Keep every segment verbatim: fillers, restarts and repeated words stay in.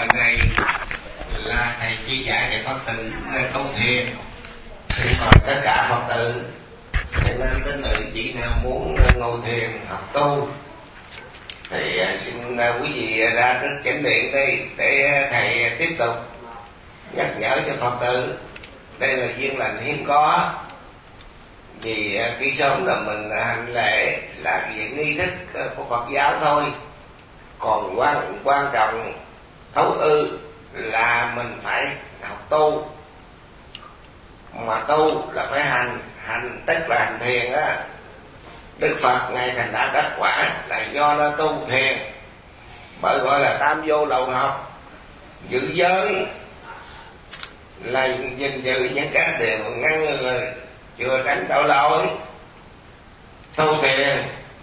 lần này là thầy chỉ dạy để Phật tử tu thiền, thì mời tất cả Phật tử để nam tín nữ chỉ nào muốn ngồi thiền học tu thì xin quý vị ra trước chánh điện đi để thầy tiếp tục nhắc nhở cho Phật tử. Đây là duyên lành hiếm có, vì khi sớm là mình hành lễ là việc nghi thức của Phật giáo thôi, còn quan quan trọng thấu ư là mình phải học tu, mà tu là phải hành, hành tức là hành thiền á. Đức Phật ngài thành đạo đắc quả là do nó tu thiền, bởi gọi là tam vô lậu học. Giữ giới là gìn giữ những cái điều ngăn ngừa chừa tránh tội lỗi. Tu thiền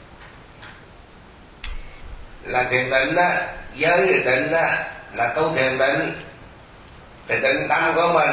là thiền định á, giới định á là tu thiền định, thì định tâm của mình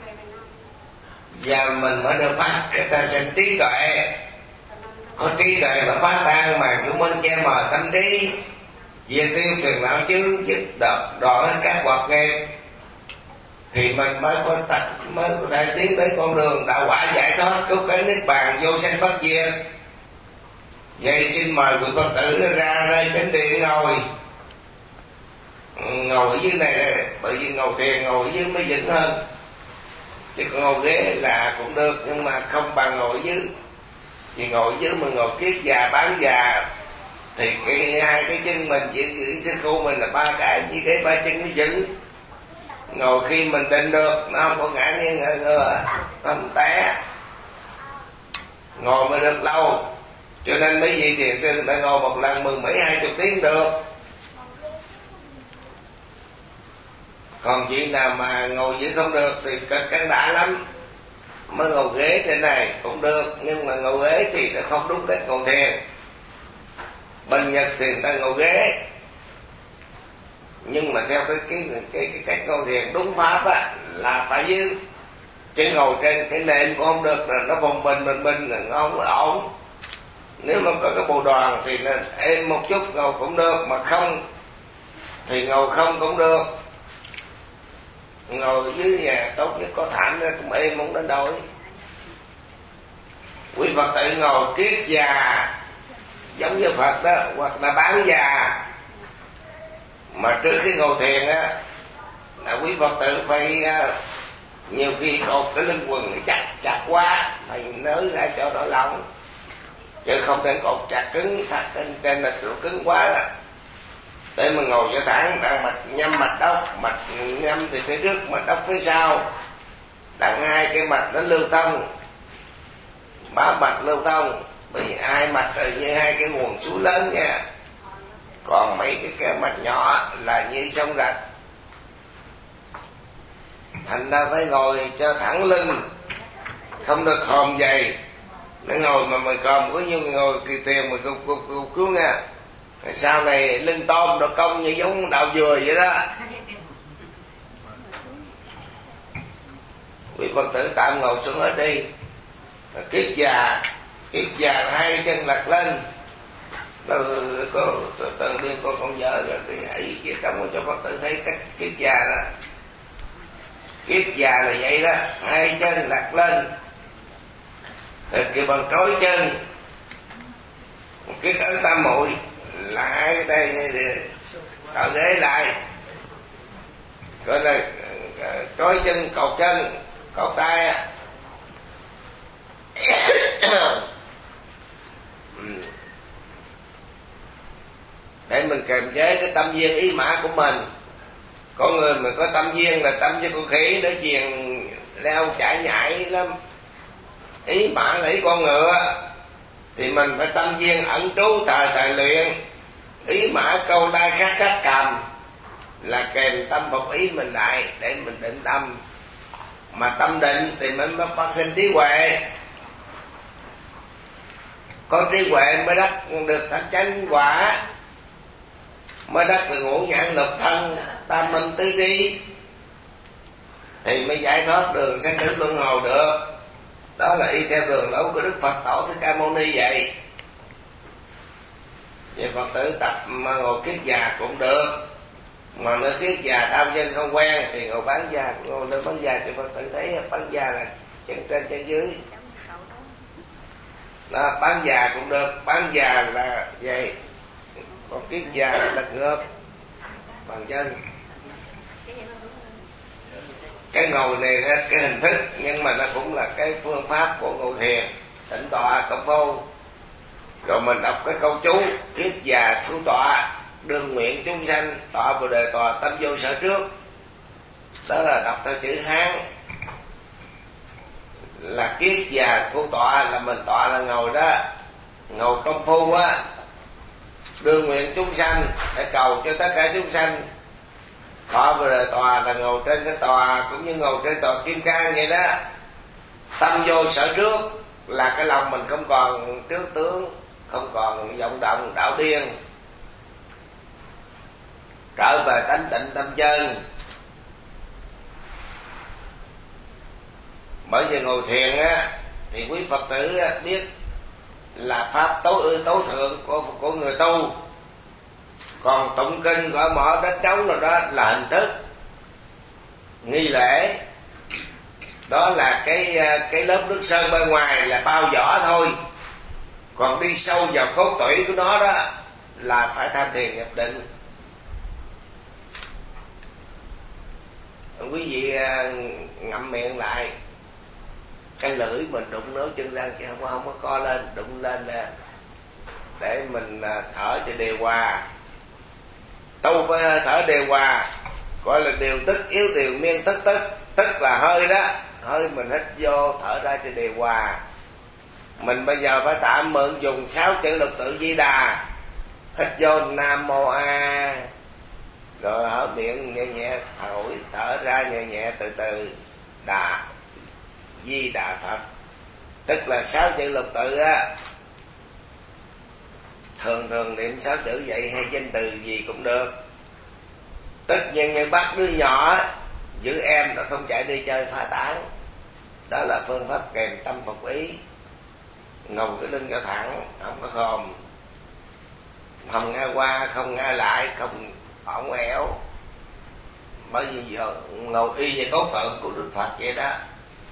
và mình mới được phát cái ta sinh trí tuệ. Có trí tuệ và phát tan mà chúng mình che mờ tâm trí, diệt tiêu phiền não chướng, dứt đợt đoạn hết các hoạt nghiệp, thì mình mới có tật mới có thể tiến đến con đường đạo quả giải thoát cứu cánh niết bàn vô sanh bất diệt. Vậy xin mời quý Phật tử ra nơi chánh điện ngồi, ngồi ở dưới này đây, bởi vì ngồi thiền ngồi ở dưới mới vững hơn, chứ còn ngồi ghế là cũng được nhưng mà không bằng ngồi ở dưới. Vì ngồi ở dưới mình ngồi kiết già bán già thì cái hai cái chân mình chỉ cái khu mình là ba cái với cái ba chân nó vững. Ngồi khi mình định được nó không có ngã nghiêng ngửa ngửa không té, ngồi mới được lâu. Cho nên mấy vị thiền sư người ta ngồi một lần mười mấy hai chục tiếng được. Còn chuyện nào mà ngồi dưới không được thì căng đã lắm. Mới ngồi ghế trên này cũng được, nhưng mà ngồi ghế thì nó không đúng cách ngồi thiền. Bên Nhật thì người ta ngồi ghế, nhưng mà theo cái cái cái cái cách ngồi thiền đúng pháp á là phải dưới, chứ ngồi trên cái nệm cũng không được, là nó bồng bình bình bình là không ổn. Nếu mà có cái bộ đoàn thì nên êm một chút ngồi cũng được, mà không thì ngồi không cũng được. Ngồi dưới nhà tốt nhất có thảm ra cũng êm không đến đổi. Quý Phật tử ngồi kiết già giống như Phật đó, hoặc là bán già, mà trước khi ngồi thiền á là quý Phật tử phải nhiều khi cột cái lưng quần nó chặt chặt quá, phải nới ra cho nó lỏng, chứ không nên cột chặt cứng thật trên trên là cứng quá đó. Để mà ngồi cho thẳng, đang mặt nhắm mặt đốc, mặt nhắm thì phía trước, mặt đốc phía sau, đặng hai cái mặt nó lưu thông, ba mặt lưu thông. Bởi vì hai mặt là như hai cái nguồn suối lớn nha, còn mấy cái, cái mặt nhỏ là như sông rạch. Thành ra phải ngồi cho thẳng lưng, không được khom dày. Nó ngồi mà mày còm có như ngồi kỳ tiền mà cục cục cục cứu nha. Sau này lưng tôm nó cong như giống đào dừa vậy đó. Quý Phật tử tạm ngồi xuống hết đi. Kiết già, kiết già là hai chân lật lên. Có tự nhiên con con vợ rồi cái ấy kia trong cho Phật tử thấy cách kiết già đó. Kiết già là vậy đó, hai chân lật lên, rồi kêu bằng trói chân. Kiết ấn tam muội là hai cái tay sợ ghế lại, gọi là trói chân cột chân cột tay á. Để mình kiềm chế cái tâm duyên ý mã của mình. Có người mà có tâm duyên là tâm với con khỉ, nó chiền leo chạy nhảy lắm. Ý mã là ý con ngựa, thì mình phải tâm duyên ẩn trú thời thời luyện. Ý mã câu lai khát khát cầm là kèm tâm phục ý mình lại để mình định tâm. Mà tâm định thì mới mới phát sinh trí huệ. Có trí huệ mới đắc được thánh chánh quả, mới đắc được ngũ nhãn lục thân tam minh tứ trí, thì mới giải thoát đường sanh tử luân hồi được. Đó là y theo đường lối của Đức Phật Tổ Thích Ca Mâu Ni vậy. Vậy Phật tử tập mà ngồi kiết già cũng được, mà nó kiết già đau chân không quen thì ngồi bán già, ngồi nơi bán già thì Phật tử thấy bán già là chân trên chân dưới. Đó, bán già cũng được, bán già là vậy, còn kiết già là lật ngược bằng chân. Cái ngồi này là cái hình thức, nhưng mà nó cũng là cái phương pháp của ngồi thiền, tĩnh tọa công phu. Rồi mình đọc cái câu chú kiết già xuống tọa, đương nguyện chúng sanh tọa bồ đề tòa tâm vô sở trước. Đó là đọc theo chữ Hán, là kiết già thu tọa, là mình tọa là ngồi đó, ngồi công phu á. Đương nguyện chúng sanh, để cầu cho tất cả chúng sanh. Tọa bồ đề tòa là ngồi trên cái tòa, cũng như ngồi trên tòa kim cang vậy đó. Tâm vô sở trước, là cái lòng mình không còn trước tướng, không còn vọng động đảo điên, trở về tánh tịnh tâm chân. Bởi vì ngồi thiền á thì quý Phật tử á, biết là pháp tối ưu tối thượng của của người tu. Còn tụng kinh gõ mõ đánh trống rồi đó là hình thức nghi lễ, đó là cái cái lớp nước sơn bên ngoài, là bao vỏ thôi. Còn đi sâu vào cốt tủy của nó đó là phải tham thiền nhập định. Quý vị ngậm miệng lại, cái lưỡi mình đụng nấu chân răng chứ không, không có co lên, đụng lên nè, để mình thở cho điều hòa. Tu phải thở điều hòa, gọi là điều tức yếu điều miên tức tức. Tức là hơi đó, hơi mình hít vô thở ra cho điều hòa. Mình bây giờ phải tạm mượn dùng sáu chữ lục tự Di Đà. Hít vô Nam Mô A, rồi ở miệng nhẹ nhẹ thổi, thở ra nhẹ nhẹ từ từ Đà Di Đà Phật. Tức là sáu chữ lục tự á. Thường thường niệm sáu chữ vậy hay danh từ gì cũng được. Tất nhiên như bắt đứa nhỏ giữ em nó không chạy đi chơi phá tán. Đó là phương pháp kèm tâm phục ý. Ngồi cái lưng cho thẳng, không có khom, không ngã qua, không ngã lại, không ỏng ẻo. Bởi vì giờ ngồi y về cốt tượng của Đức Phật vậy đó.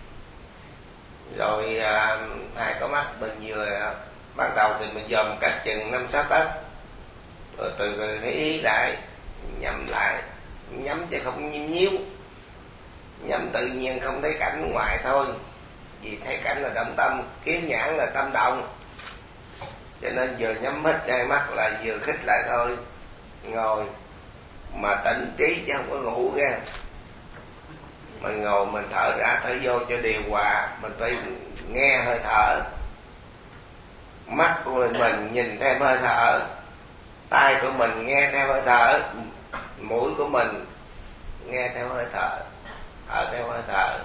Rồi à, hai có mắt mình vừa ban đầu thì mình dòm cách chừng năm sáu tấc, rồi từ từ thấy ý lại, nhắm lại, nhắm chứ không nhiễm nhíu, nhắm tự nhiên không thấy cảnh ngoài thôi. Vì thấy cảnh là động tâm, kiến nhãn là tâm động, cho nên vừa nhắm hết hai mắt là vừa khích lại thôi. Ngồi mà tỉnh trí chứ không có ngủ ra. Mình ngồi mình thở ra thở vô cho điều hòa. Mình phải nghe hơi thở, mắt của mình, mình nhìn theo hơi thở, tai của mình nghe theo hơi thở, mũi của mình nghe theo hơi thở, thở theo hơi thở.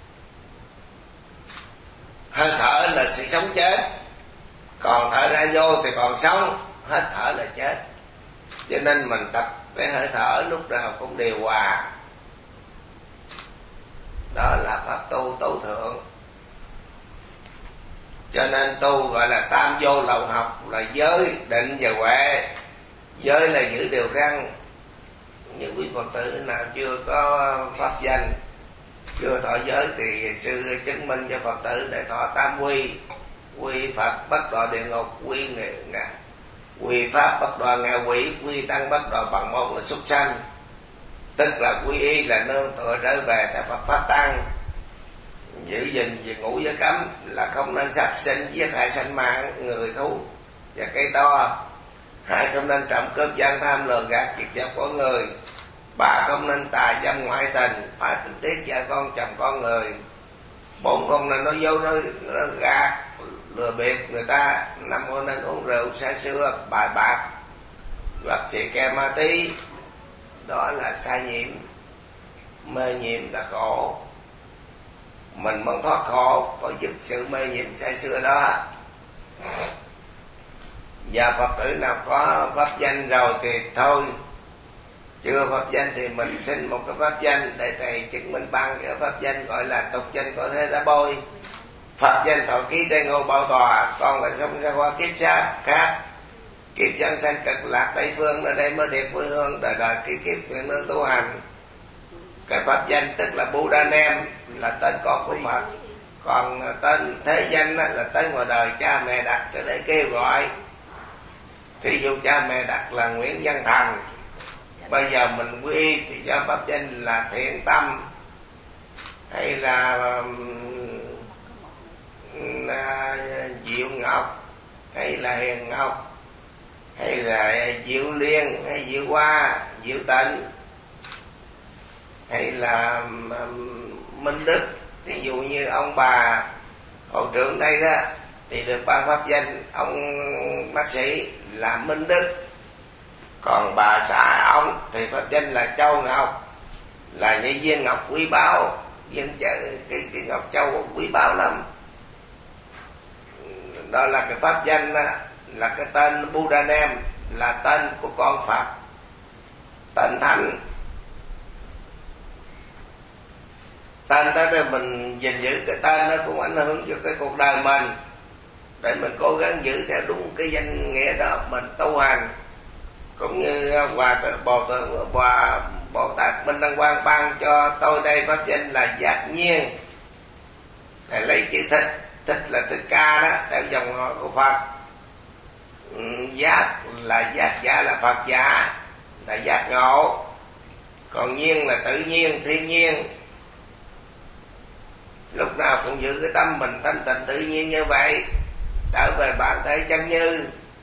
Hơi thở là sự sống chết, còn thở ra vô thì còn sống, hết thở là chết. Cho nên mình tập cái hơi thở lúc nào cũng điều hòa. Đó là pháp tu tối thượng. Cho nên tu gọi là tam vô lầu học, là giới, định và huệ. Giới là giữ điều răn. Những quý Phật tử nào chưa có pháp danh, chưa thọ giới thì sư chứng minh cho Phật tử để thọ tam quy. Quy Phật bất đọa địa ngục, quy ngạ, quy Pháp bất đọa ngạ quỷ, quy Tăng bất đọa bằng môn là súc sanh. Tức là quy y là nương tựa trở về theo Phật Pháp Tăng. Giữ gìn về ngũ giới cấm là không nên sát sinh, giết hại sanh mạng, người thú và cây to. Hai, không nên trộm cướp gian tham lừa gạt việc chấp của người. Ba, không nên tà dâm ngoại tình, phá tình tiết vợ con chồng con người. Bốn, không nên nói dối nói, nói gạt lừa bịp người ta. Năm, không nên uống rượu say sưa bài bạc hoặc xì ke ma tí. Đó là sai nhiễm. Mê nhiễm là khổ. Mình muốn thoát khổ phải dứt sự mê nhiễm say sưa đó. Và Phật tử nào có pháp danh rồi thì thôi, chưa pháp danh thì mình xin một cái pháp danh để thầy chứng minh bằng cái pháp danh, gọi là tục danh có thế đã bôi. Pháp danh thọ ký tây ngô bảo tòa, con phải sống ra qua kiếp sát khác. kiếp dân sanh cực lạc Tây Phương ở đây mới thiệt quê hương, đời đời cái kiếp nguyện nương tu hành. Cái pháp danh tức là Buddha Nem, là tên con của Phật. Còn tên thế danh là tên ngoài đời cha mẹ đặt cho để kêu gọi. Thí dụ cha mẹ đặt là Nguyễn Văn Thành, bây giờ mình quy thì cho pháp danh là Thiện Tâm, hay là um, Diệu Ngọc, hay là Hiền Ngọc, hay là Diệu Liên, hay Diệu Hoa, Diệu Tịnh, hay là um, Minh Đức. Ví dụ như ông bà hội trưởng đây đó thì được ban pháp danh ông bác sĩ là Minh Đức. Còn bà xã ông thì pháp danh là Châu Ngọc, là những viên ngọc quý báu, viên cái, cái, cái ngọc châu quý báu lắm. Đó là cái pháp danh đó, là cái tên Buddha Nem, là tên của con Phật, tên thánh. Tên đó để mình gìn giữ cái tên nó cũng ảnh hưởng cho cái cuộc đời mình, để mình cố gắng giữ theo đúng cái danh nghĩa đó mình tu hành. Cũng như hòa thượng bồ tượng hòa Bồ Tát Minh Đăng Quang ban cho tôi đây pháp danh là Giác Nhiên. Thầy lấy chữ thích, thích là thích ca đó, theo dòng họ của Phật. Giác là giác giả, là Phật giả, là giác ngộ. Còn nhiên là tự nhiên, thiên nhiên. Lúc nào cũng giữ cái tâm mình thanh tịnh tự nhiên như vậy, trở về bản thể chân như.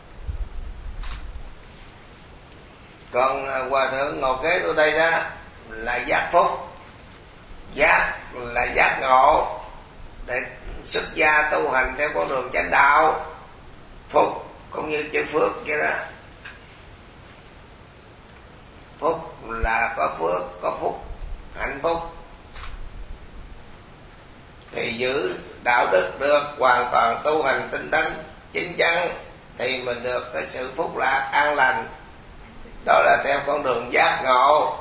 Còn hòa thượng ngồi kế tôi đây đó là Giác Phúc. Giác là giác ngộ, để xuất gia tu hành theo con đường chánh đạo. Phúc cũng như chữ phước vậy đó. Phúc là có phước, có phúc, hạnh phúc. Thì giữ đạo đức được, hoàn toàn tu hành tinh tấn chính chắn, thì mình được cái sự phúc lạc an lành. Đó là theo con đường giác ngộ.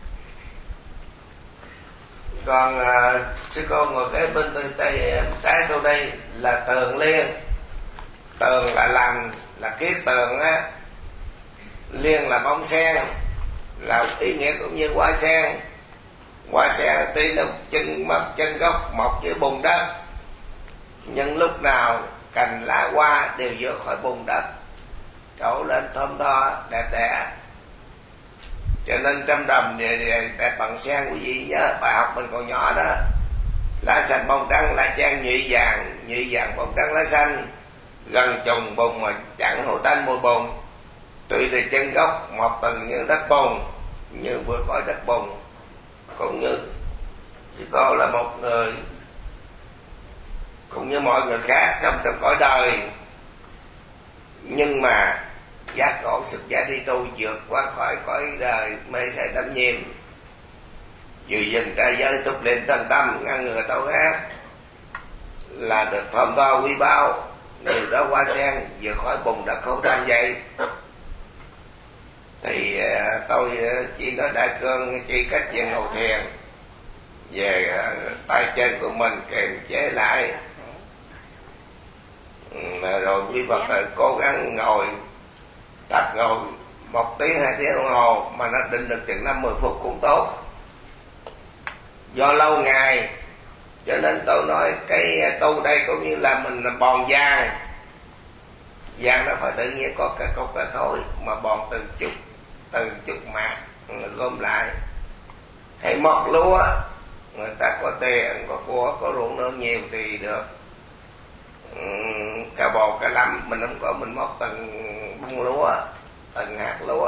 Còn à, sư cô ngồi kế bên từ tay trái tôi đây là Tường Liên. Tường là lành, là kiết tường á. Liên là bông sen, là ý nghĩa cũng như hoa sen. Hoa sen tuy nó chân mất chân gốc mọc dưới bùn đất, nhưng lúc nào cành lá hoa đều vượt khỏi bùn đất, trổ lên thơm tho đẹp đẽ. Cho nên trăm đầm đẹp bằng sen, quý vị nhớ bài học mình còn nhỏ đó. Lá xanh bông trắng, lá trang nhụy vàng, nhụy vàng bông trắng lá xanh, gần trùng bùn mà chẳng hữu tanh mùi bùn. Tuy là chân gốc mọc từng như đất bùn, như vừa khỏi đất bùn. Cũng như chứ cô là một người cũng như mọi người khác sống trong cõi đời, nhưng mà giác ngộ xuất gia đi tu, vượt qua khỏi cõi đời mê say đắm nhiễm, giữ gìn trai giới túc luyện tân tâm, ngăn ngừa tâu ác, là được phẩm to quý báu. Điều đó hoa sen vượt khỏi bùn đất khổ tanh vậy. Thì tôi chỉ nói đại cương chỉ cách về ngồi thiền, về tay chân của mình kiềm chế lại, rồi quý Phật tử cố gắng ngồi tập ngồi một tiếng hai tiếng đồng hồ mà nó định được chừng năm mười phút cũng tốt. Do lâu ngày cho nên tôi nói cái tu đây cũng như là mình bòn vàng. Vàng nó phải tự nhiên có cái cục cái khối, mà bòn từng chút từng chút mạt gom lại. Hay mọt lúa, người ta có tiền, có của, có ruộng nương nhiều thì được cà bò cà lăm, mình không có mình móc từng bông lúa, từng hạt lúa.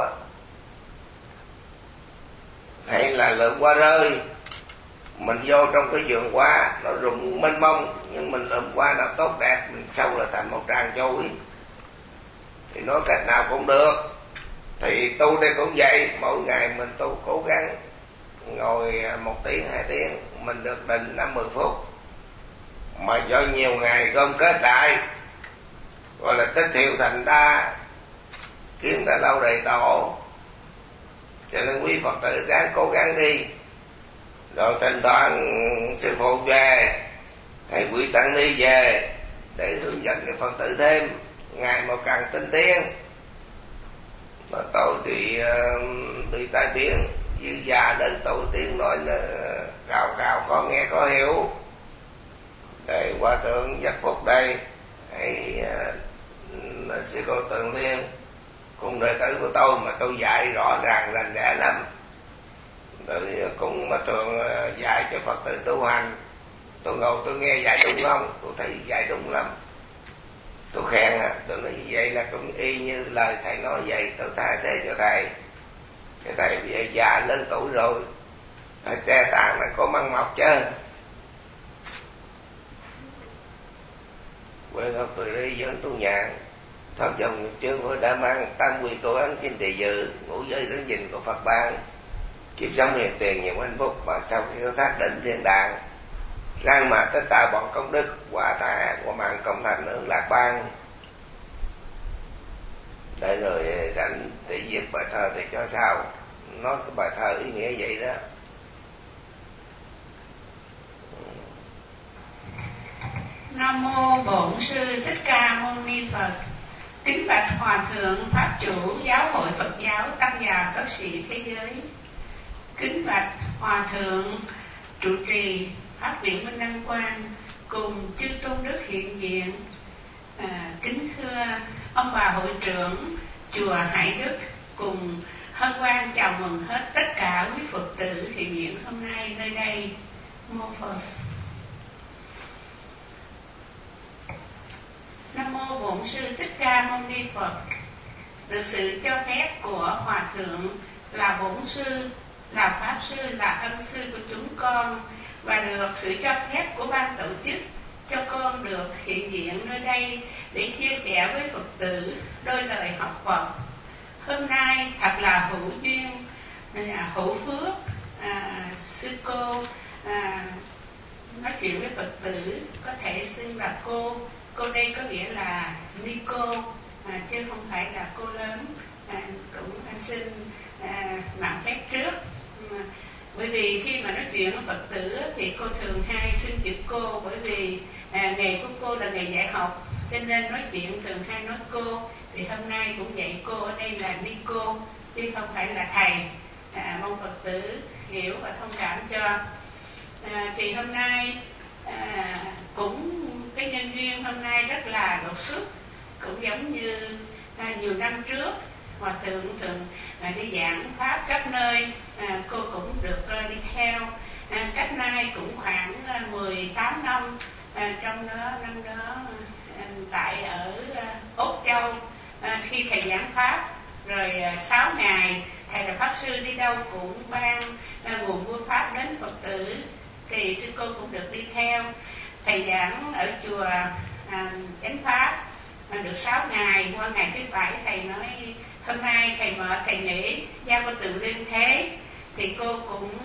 Hay là lượm hoa rơi, mình vô trong cái vườn hoa nó rụng mênh mông, nhưng mình lượm hoa nào tốt đẹp, mình sâu là thành một tràng chuối, thì nói cách nào cũng được. Thì tu đây cũng vậy, mỗi ngày mình tu cố gắng ngồi một tiếng hai tiếng, mình được định năm mười phút, mà do nhiều ngày gom kết lại gọi là tích thiệu thành đa, kiến ta lâu đầy tổ. Cho nên quý Phật tử ráng cố gắng đi, rồi thỉnh thoảng sư phụ về hay quý tăng ni về để hướng dẫn cái Phật tử thêm ngày một càng tinh tiến. Mà tôi thì uh, bị tai biến, dư già đến tuổi tiếng nói nó gào gào có nghe có hiểu. Đây Hòa Thượng Giác Phúc đây, hay uh, sư cô Tường Liên cùng đệ tử của tôi mà tôi dạy rõ ràng rành rẽ lắm. Rồi cũng mà thường dạy cho Phật tử tu hành, tôi ngồi tôi nghe dạy đúng không, tôi thấy dạy đúng lắm, tôi khen à, tôi nói như vậy là cũng y như lời thầy nói vậy, tôi tha thế cho thầy. Cái thầy bây giờ già lớn tuổi rồi, tre tàn là có măng mọc chứ. Quê ngọc tôi đi dẫn tu nhàn, thoát dòng nghiệp chương của đã mang, tam quy cố gắng xin trì dự, ngũ giới đứng nhìn của Phật ban. Kiếp sống hiền tiền nhiều hạnh phúc, mà sau khi có thác định thiên đàng, răng mà tất cả bọn công đức, quả thà của mạng công thành hưởng lạc ban. Để rồi rảnh để viết bài thơ thì cho sao, nói cái bài thơ ý nghĩa vậy đó. Nam mô Bổn Sư Thích Ca Mâu Ni Phật. Kính bạch Hòa Thượng Pháp Chủ Giáo hội Phật giáo Tăng già Cất sĩ thế giới. Kính bạch Hòa Thượng trụ trì Pháp viện Minh Đăng Quang cùng chư tôn đức hiện diện. À, kính thưa ông bà hội trưởng chùa Hải Đức cùng hân hoan chào mừng hết tất cả quý Phật tử hiện diện hôm nay nơi đây. Mô Phật. Nam mô Bổn Sư Thích Ca Mâu Ni Phật. Được sự cho phép của Hòa Thượng là Bổn Sư, là Pháp Sư, là Ân Sư của chúng con, và được sự cho phép của ban tổ chức cho con được hiện diện nơi đây để chia sẻ với Phật tử đôi lời học Phật. Hôm nay thật là hữu duyên, hữu phước, à, sư cô à, nói chuyện với Phật tử có thể xưng là cô. Cô đây có nghĩa là ni cô, à, chứ không phải là cô lớn. À, cũng xin à, mạng phép trước. À, bởi vì khi mà nói chuyện với Phật tử thì cô thường hay xưng chữ cô, bởi vì à, nghề của cô là nghề dạy học, cho nên nói chuyện thường hay nói cô. Thì hôm nay cũng dạy cô ở đây là ni cô, chứ không phải là thầy. À, mong Phật tử hiểu và thông cảm cho. À, thì hôm nay à, cũng cái nhân duyên hôm nay rất là đột xuất, cũng giống như à, nhiều năm trước Hòa Thượng thường à, đi giảng pháp khắp nơi, à, cô cũng được à, đi theo. À, cách nay cũng khoảng à, mười tám năm, à, trong đó năm đó à, tại ở à, Úc Châu, à, khi thầy giảng pháp rồi à, sáu ngày thầy là pháp sư đi đâu cũng ban à, nguồn vua pháp đến Phật tử, thì sư cô cũng được đi theo. Thầy giảng ở chùa à, Chánh Pháp à, được sáu ngày, qua ngày thứ bảy thầy nói hôm nay thầy mệt thầy nghỉ, giao cô Từ Liên thế. Thì cô cũng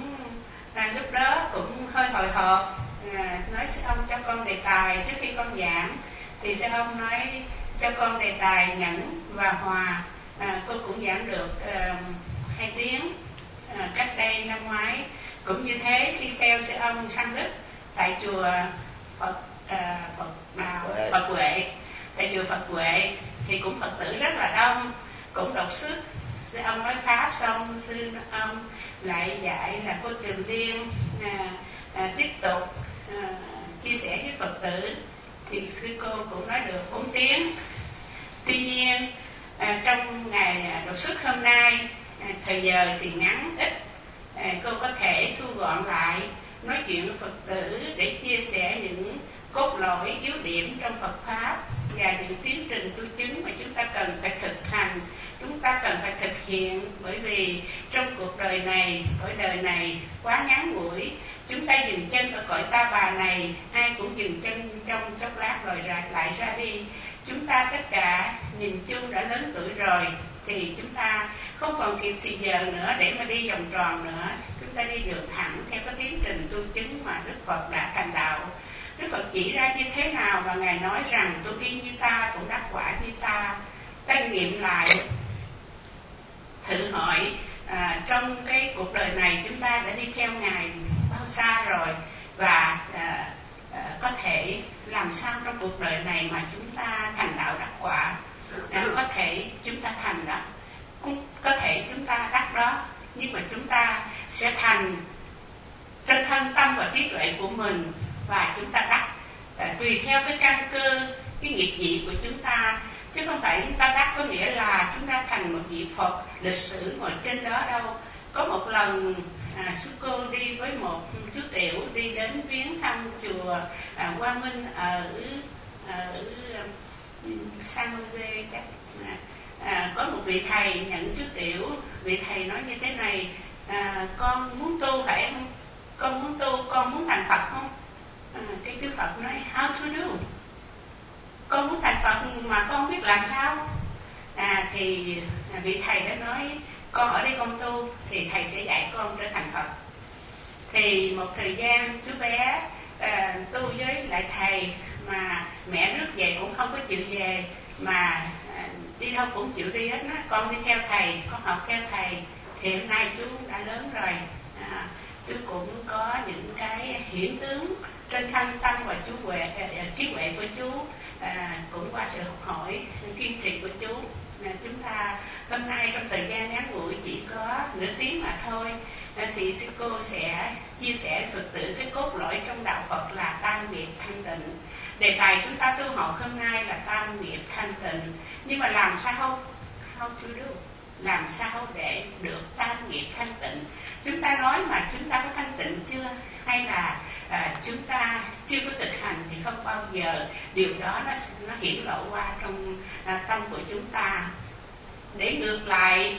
à, lúc đó cũng hơi hồi hộp, à, nói sư ông cho con đề tài trước khi con giảng. Thì sư ông nói cho con đề tài nhẫn và hòa. À, cô cũng giảng được à, hai tiếng à, cách đây năm ngoái. Cũng như thế khi theo sư ông Sanh Đức tại chùa Phật à, Phật nào Phật Huệ, tại chùa Phật Huệ thì cũng Phật tử rất là đông, cũng đọc sức. Sư ông nói pháp xong sư ông lại dạy là cô Trường Liên à, à, tiếp tục à, chia sẻ với Phật tử. Thì sư cô cũng nói được bốn tiếng. Tuy nhiên à, trong ngày đọc sức hôm nay à, thời giờ thì ngắn ít, à, cô có thể thu gọn lại nói chuyện với Phật tử để chia sẻ những cốt lõi yếu điểm trong Phật pháp và những tiến trình tu chứng mà chúng ta cần phải thực hành, chúng ta cần phải thực hiện. Bởi vì trong cuộc đời này, cõi đời này quá ngắn ngủi, chúng ta dừng chân ở cõi ta bà này, ai cũng dừng chân trong chốc lát rồi ra, lại ra đi. Chúng ta tất cả nhìn chung đã lớn tuổi rồi, thì chúng ta không còn kịp thì giờ nữa để mà đi vòng tròn nữa. Chúng ta đi đường thẳng theo cái tiến trình tu chứng mà Đức Phật đã thành đạo. Đức Phật chỉ ra như thế nào và Ngài nói rằng tu y như ta cũng đắc quả như ta. Ta nghiệm lại, thử hỏi à, trong cái cuộc đời này chúng ta đã đi theo Ngài bao xa rồi, và à, à, có thể làm sao trong cuộc đời này mà chúng ta thành đạo đắc quả, à, có thể chúng ta thành đó. Cũng có thể chúng ta đắc đó, nhưng mà chúng ta sẽ thành trên thân tâm và trí tuệ của mình, và chúng ta đắc à, tùy theo cái căn cơ, cái nghiệp vị của chúng ta, chứ không phải chúng ta đắc có nghĩa là chúng ta thành một vị Phật lịch sử ngồi trên đó đâu. Có một lần à, sư cô đi với một chú tiểu đi đến viếng thăm chùa à, Hoa Minh ở ở San Jose chắc. À, à, có một vị thầy nhận chú tiểu, vị thầy nói như thế này: à, con muốn tu phải không? Con muốn tu, con muốn thành Phật không? À, cái chú Phật nói how to do? Con muốn thành Phật mà con không biết làm sao. À, thì vị thầy đã nói con ở đây con tu thì thầy sẽ dạy con trở thành Phật. Thì một thời gian chú bé à, tu với lại thầy, mà mẹ rước về cũng không có chịu về, mà à, đi đâu cũng chịu đi hết. Con đi theo thầy, con học theo thầy. Thì hôm nay chú đã lớn rồi, à, chú cũng có những cái hiển tướng trên thân tâm và chú huệ, à, trí huệ của chú, à, cũng qua sự học hỏi kiên trì của chú. À, chúng ta hôm nay trong thời gian ngắn ngủi chỉ có nửa tiếng mà thôi, à, thì sư cô sẽ chia sẻ Phật tử cái cốt lõi trong đạo Phật là tam nghiệp thanh tịnh. Đề tài chúng ta tu học hôm nay là tam nghiệp thanh tịnh, nhưng mà làm sao how to do, làm sao để được tam nghiệp thanh tịnh? Chúng ta nói mà chúng ta có thanh tịnh chưa, hay là à, chúng ta chưa có thực hành thì không bao giờ điều đó nó nó hiển lộ qua trong à, tâm của chúng ta. Để ngược lại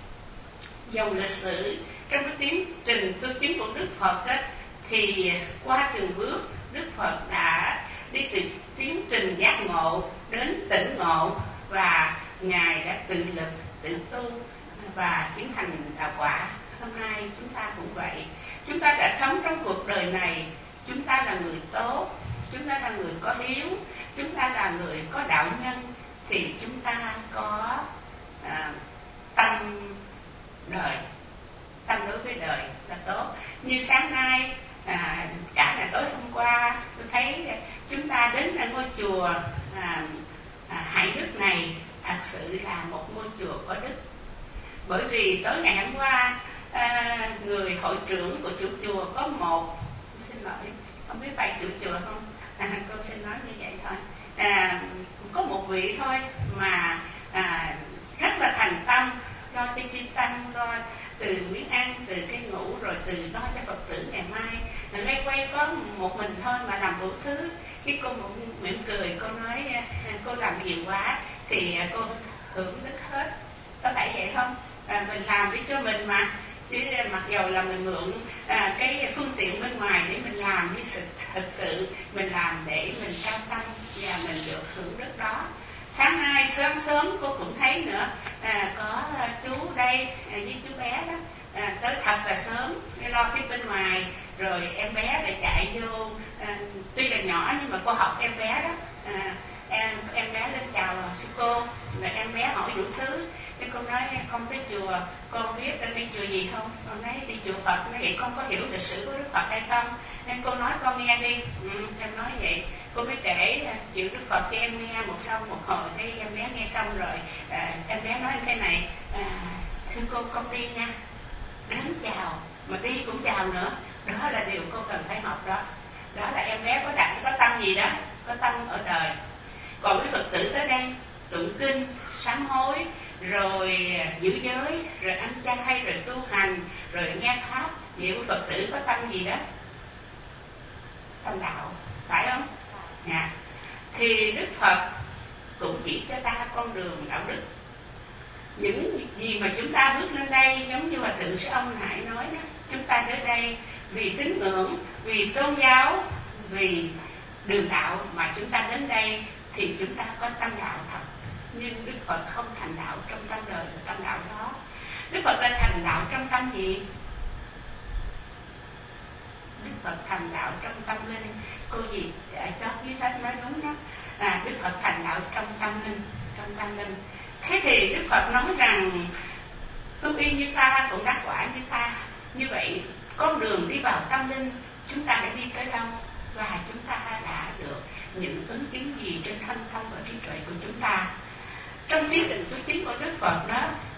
dòng lịch sử trong cái tiến trình tu chứng của Đức Phật đó, thì qua từng bước Đức Phật đã đi từ tiến trình giác ngộ đến tỉnh ngộ, và Ngài đã tự lực tự tu và tiến hành đạo quả. Hôm nay chúng ta cũng vậy. Chúng ta đã sống trong cuộc đời này, chúng ta là người tốt, chúng ta là người có hiếu, chúng ta là người có đạo nhân, thì chúng ta có à, tâm đời, tâm đối với đời là tốt. Như sáng nay, à, cả ngày tối hôm qua, tôi thấy chúng ta đến ngôi chùa à, à, Hải Đức này thật sự là một ngôi chùa có đức. Bởi vì tối ngày hôm qua, à, người hội trưởng của chủ chùa có một, xin lỗi, không biết phải chủ chùa không, à, con xin nói như vậy thôi, à, có một vị thôi mà à, rất là thành tâm lo cho chư tăng, lo từ miếng ăn, từ cái ngủ, rồi từ lo cho Phật tử ngày mai. Lây quay có một mình thôi mà làm đủ thứ. Cái cô mỉm cười, cô nói cô làm nhiều quá thì cô hưởng đức hết. Có phải vậy không? À, mình làm để cho mình mà, chứ mặc dầu là mình mượn à, cái phương tiện bên ngoài để mình làm, nhưng sự thật sự mình làm để mình cam tâm và mình được hưởng đức đó. Sáng nay sớm sớm cô cũng thấy nữa, à, có chú đây à, với chú bé đó à, tới thật là sớm để lo cái bên ngoài, rồi em bé lại chạy vô, à, tuy là nhỏ nhưng mà cô học em bé đó, à, em em bé lên chào sư cô, rồi em bé hỏi đủ thứ. Thế con nói con tới chùa, con biết con đi chùa gì không? Con nói đi chùa Phật. Nói vậy con có hiểu lịch sử của Đức Phật hay không? Nên cô nói con nghe đi. Ừ, em nói vậy. Cô mới kể chuyện Đức Phật cho em nghe một xong một hồi. Thế em bé nghe xong rồi, à, em bé nói như thế này: à, thưa cô, con đi nha. Đến chào, mà đi cũng chào nữa. Đó là điều cô cần phải học đó. Đó là em bé có đặt có tâm gì đó, có tâm ở đời. Còn quý Phật tử tới đây tụng kinh, sám hối, rồi giữ giới, rồi ăn chay, rồi tu hành, rồi nghe pháp, vậy quý Phật tử có tâm gì đó? Tâm đạo, phải không? Dạ. Thì Đức Phật cũng chỉ cho ta con đường đạo đức. Những gì mà chúng ta bước lên đây, giống như Hòa Thượng Sư Ông Hải nói đó, chúng ta đến đây vì tín ngưỡng, vì tôn giáo, vì đường đạo mà chúng ta đến đây, thì chúng ta có tâm đạo thật. Nhưng Đức Phật không thành đạo trong tâm đời của tâm đạo đó. Đức Phật đã thành đạo trong tâm gì? Đức Phật thành đạo trong tâm linh. Cô gì ở chót dưới hết nói đúng đó. À, Đức Phật thành đạo trong tâm linh, trong tâm linh. Thế thì Đức Phật nói rằng tu y như ta cũng đắc quả như ta. Như vậy con đường đi vào tâm linh chúng ta đã đi tới đâu, và chúng ta đã được những ứng chứng gì trên thân tâm và trí tuệ của chúng ta. Trong tiến trình tu chứng của Đức Phật đó,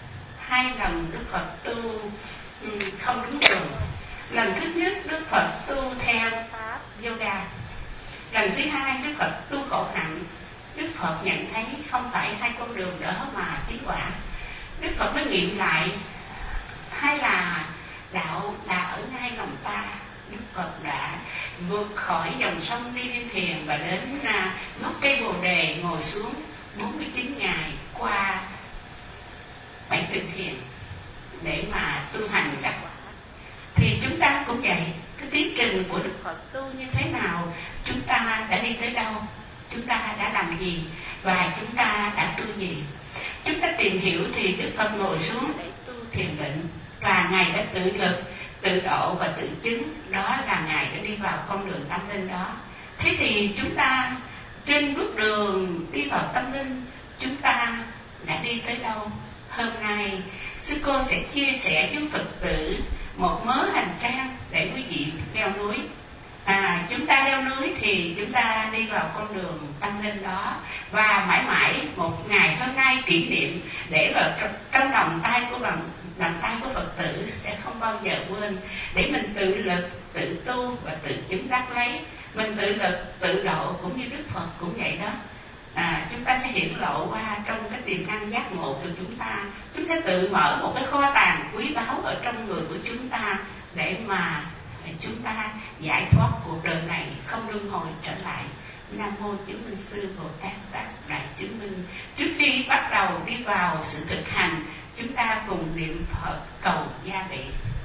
hai lần Đức Phật tu um, không đúng đường. Lần thứ nhất Đức Phật tu theo pháp yoga. Lần thứ hai Đức Phật tu khổ hạnh. Đức Phật nhận thấy không phải hai con đường đó mà tiến quả. Đức Phật mới nghiệm lại, hay là đạo là ở ngay lòng ta. Đức Phật đã vượt khỏi dòng sông Ni Liên Thiền và đến à, gốc cây Bồ Đề, ngồi xuống bốn mươi chín ngày qua bảy tuần thiền để mà tu hành đắc quả. Thì chúng ta cũng vậy, cái tiến trình của Đức Phật tu như thế nào, chúng ta đã đi tới đâu, chúng ta đã làm gì và chúng ta đã tu gì. Chúng ta tìm hiểu thì Đức Phật ngồi xuống để tu thiền định và Ngài đã tự lực, tự độ và tự chứng. Đó là Ngài đã đi vào con đường tâm linh đó. Thế thì chúng ta trên bước đường đi vào tâm linh, chúng ta đã đi tới đâu? Hôm nay sư cô sẽ chia sẻ với Phật tử một mớ hành trang để quý vị leo núi. À, chúng ta leo núi thì chúng ta đi vào con đường tâm linh đó, và mãi mãi một ngày hôm nay kỷ niệm để vào trong, trong lòng tay của bằng bàn tay của Phật tử sẽ không bao giờ quên, để mình tự lực, tự tu và tự chứng đắc lấy. Mình tự lực, tự độ cũng như Đức Phật cũng vậy đó. À, chúng ta sẽ hiển lộ qua trong cái tiềm năng giác ngộ của chúng ta. Chúng sẽ tự mở một cái kho tàng quý báu ở trong người của chúng ta để mà chúng ta giải thoát cuộc đời này không luân hồi trở lại. Nam mô chứng minh sư Bồ Tát Đại, Đại chứng minh. Trước khi bắt đầu đi vào sự thực hành, chúng ta cùng niệm Phật cầu gia vị.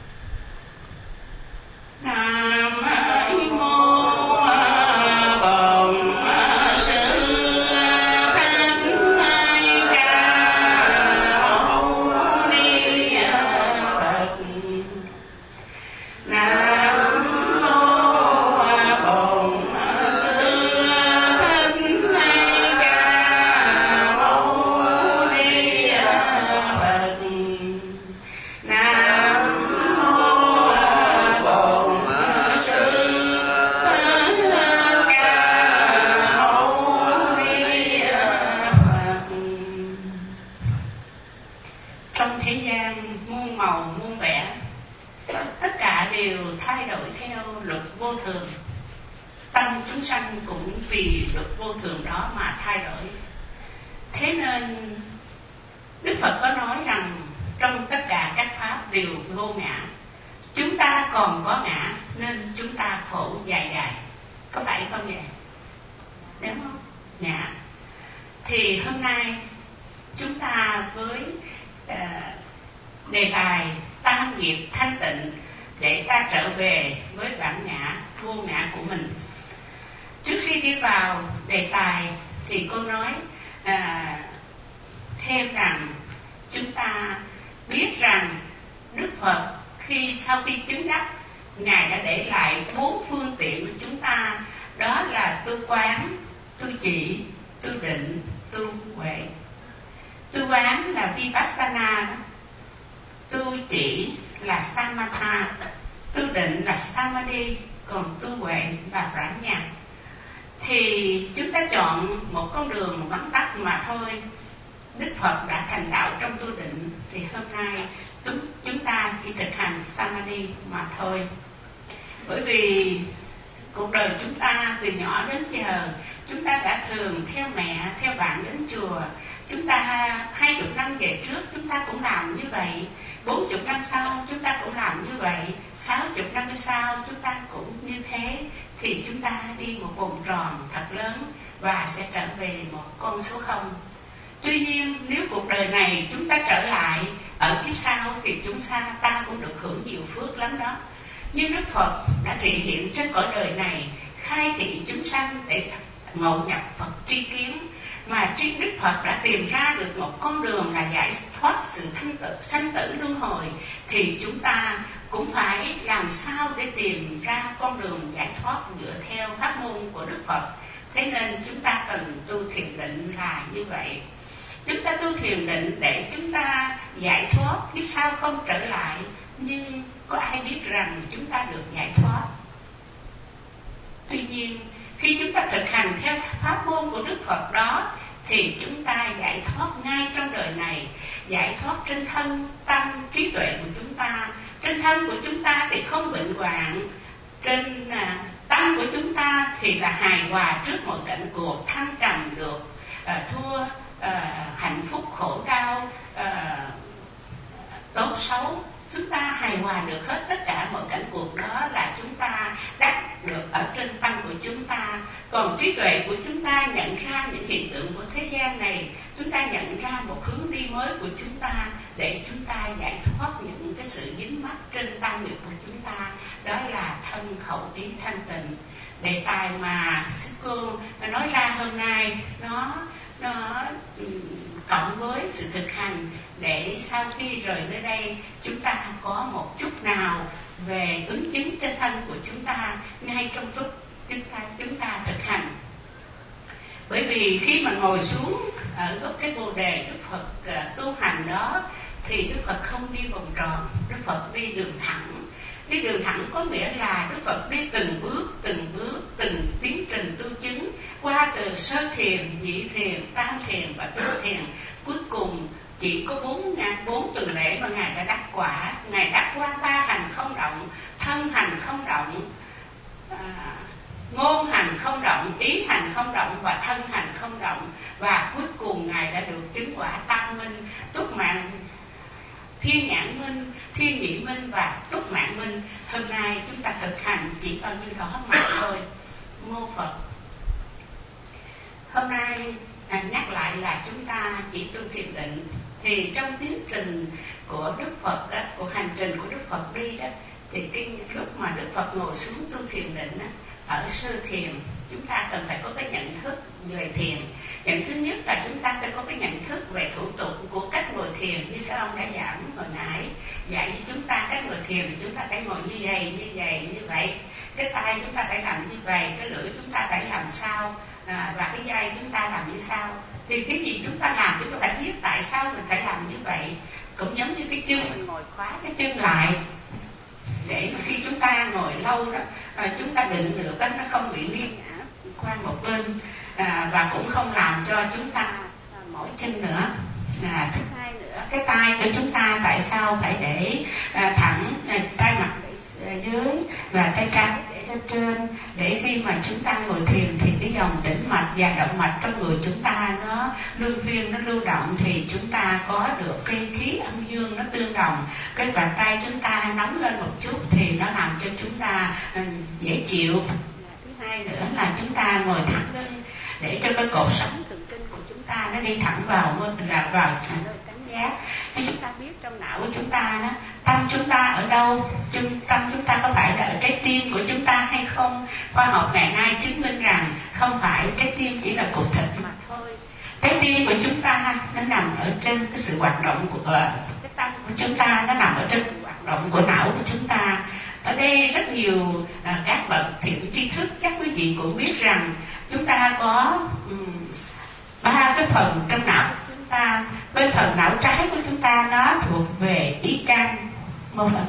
Nam mô Bổn Sư cũng vì luật vô thường đó mà thay đổi. Thế nên Đức Phật có nói rằng trong tất cả các pháp đều vô ngã. Chúng ta còn có ngã nên chúng ta khổ dài dài. Có phải không vậy? Đúng không? Dạ. Thì hôm nay chúng ta với uh, đề tài tam nghiệp thanh tịnh để ta trở về với bản ngã vô ngã của mình. Trước khi đi vào đề tài thì cô nói à, thêm rằng chúng ta biết rằng Đức Phật khi sau khi chứng đắc, Ngài đã để lại bốn phương tiện của chúng ta, đó là tu quán, tu chỉ, tu định, tu huệ. Tu quán là Vipassana, tu chỉ là Samatha, tu định là Samadhi, còn tu huệ là Prajna. Thì chúng ta chọn một con đường vắn tắt mà thôi. Đức Phật đã thành đạo trong tu định, thì hôm nay chúng ta chỉ thực hành Samadhi mà thôi. Bởi vì cuộc đời chúng ta từ nhỏ đến giờ, chúng ta đã thường theo mẹ, theo bạn đến chùa. Chúng ta hai chục năm về trước chúng ta cũng làm như vậy, bốn chục năm sau chúng ta cũng làm như vậy, sáu chục năm sau chúng ta cũng như thế. Thì chúng ta đi một vòng tròn thật lớn và sẽ trở về một con số không. Tuy nhiên nếu cuộc đời này chúng ta trở lại ở kiếp sau thì chúng ta, ta cũng được hưởng nhiều phước lắm đó. Nhưng Đức Phật đã thể hiện trên cõi đời này, khai thị chúng sanh để ngộ nhập Phật tri kiến. Mà tri Đức Phật đã tìm ra được một con đường là giải thoát sự thanh tử, sanh tử luân hồi. Thì chúng ta cũng phải làm sao để tìm ra con đường giải thoát dựa theo pháp môn của Đức Phật. Thế nên chúng ta cần tu thiền định là như vậy. Chúng ta tu thiền định để chúng ta giải thoát, kiếp sau không trở lại. Nhưng có ai biết rằng chúng ta được giải thoát? Tuy nhiên khi chúng ta thực hành theo pháp môn của Đức Phật đó thì chúng ta giải thoát ngay trong đời này. giải thoát trên thân, tâm, trí tuệ của chúng ta. Trên thân của chúng ta thì không bệnh hoạn, trên à, tâm của chúng ta thì là hài hòa trước mọi cảnh cuộc, thăng trầm được, à, thua à, hạnh phúc khổ đau, à, tốt xấu. Chúng ta hài hòa được hết tất cả mọi cảnh cuộc, đó là chúng ta đắc được ở trên tâm của chúng ta. Còn trí tuệ của chúng ta nhận ra những hiện tượng của thế gian này, chúng ta nhận ra một hướng đi mới của chúng ta để chúng ta giải thoát những cái sự dính mắc trên tam nghiệp của chúng ta. Đó là thân khẩu ý thanh tịnh. Đề tài mà sư cô nói ra hôm nay nó nó cộng với sự thực hành, để sau khi rời nơi đây chúng ta có một chút nào về ứng chứng trên thân của chúng ta ngay trong lúc chúng ta chúng ta thực hành. Bởi vì khi mà ngồi xuống ở gốc cái bồ đề Đức Phật uh, tu hành đó, thì Đức Phật không đi vòng tròn, Đức Phật đi đường thẳng. Đi đường thẳng có nghĩa là Đức Phật đi từng bước, từng bước, từng tiến trình tu chứng, qua từ sơ thiền, nhị thiền, tam thiền và tứ thiền. Cuối cùng chỉ có bốn bốn tuần lễ mà Ngài đã đắc quả. Ngài đắc qua ba hành không động, thân hành không động, à, ngôn hành không động, ý hành không động và thân hành không động. Và cuối cùng Ngài đã được chứng quả tam minh, túc mạng thiên nhãn minh, thiên nhị minh và túc mạng minh. Hôm nay chúng ta thực hành chỉ bao nhiêu đó mà thôi. Mô Phật. Hôm nay à, nhắc lại là chúng ta chỉ tu thiền định. Thì trong tiến trình của Đức Phật đó, của hành trình của Đức Phật đi đó, thì cái lúc mà Đức Phật ngồi xuống tu thiền định đó, ở sơ thiền, chúng ta cần phải có cái nhận thức về thiền. Nhận thứ nhất là chúng ta phải có cái nhận thức về thủ tục của cách ngồi thiền, như Sa Long đã giảng hồi nãy. Dạy cho chúng ta cách ngồi thiền thì chúng ta phải ngồi như vậy, như vậy, như vậy. Cái tay chúng ta phải làm như vậy, cái lưỡi chúng ta phải làm sao, à, và cái vai chúng ta làm như sao. Thì cái gì chúng ta làm chúng ta phải biết tại sao mình phải làm như vậy. Cũng giống như cái chân mình ngồi khóa cái chân lại, để mà khi chúng ta ngồi lâu đó, à, chúng ta định được đó, nó không bị nghiêng ngã qua một bên, à, và cũng không làm cho chúng ta à, mỏi chân nữa. À, thứ hai nữa, cái tay của chúng ta tại sao phải để à, thẳng, à, tay mặt để dưới và tay trái để lên trên, để khi mà chúng ta ngồi thiền thì cái dòng tĩnh mạch và động mạch trong người chúng ta nó luân phiên, nó lưu động, thì chúng ta có được cái khí âm dương nó tương đồng. Cái bàn tay chúng ta nóng lên một chút thì nó làm cho chúng ta uh, dễ chịu. Thứ hai nữa là chúng ta ngồi thẳng lưng để cho cái cột sống thần kinh của chúng ta nó đi thẳng vào là vào nơi tránh giác. Như chúng ta biết trong não của chúng ta đó, tâm chúng ta ở đâu? Tâm chúng ta có phải là ở trái tim của chúng ta hay không? Khoa học ngày nay chứng minh rằng không phải, trái tim chỉ là cục thịt mà thôi. Trái tim của chúng ta nó nằm ở trên cái sự hoạt động của uh, cái tâm của chúng ta, nó nằm ở trên sự hoạt động của não của chúng ta. Ở đây rất nhiều uh, các bậc thiện tri thức, các quý vị cũng biết rằng chúng ta có ba um, cái phần trong não của chúng ta. Bên phần não trái của chúng ta nó thuộc về ý căn. Một phần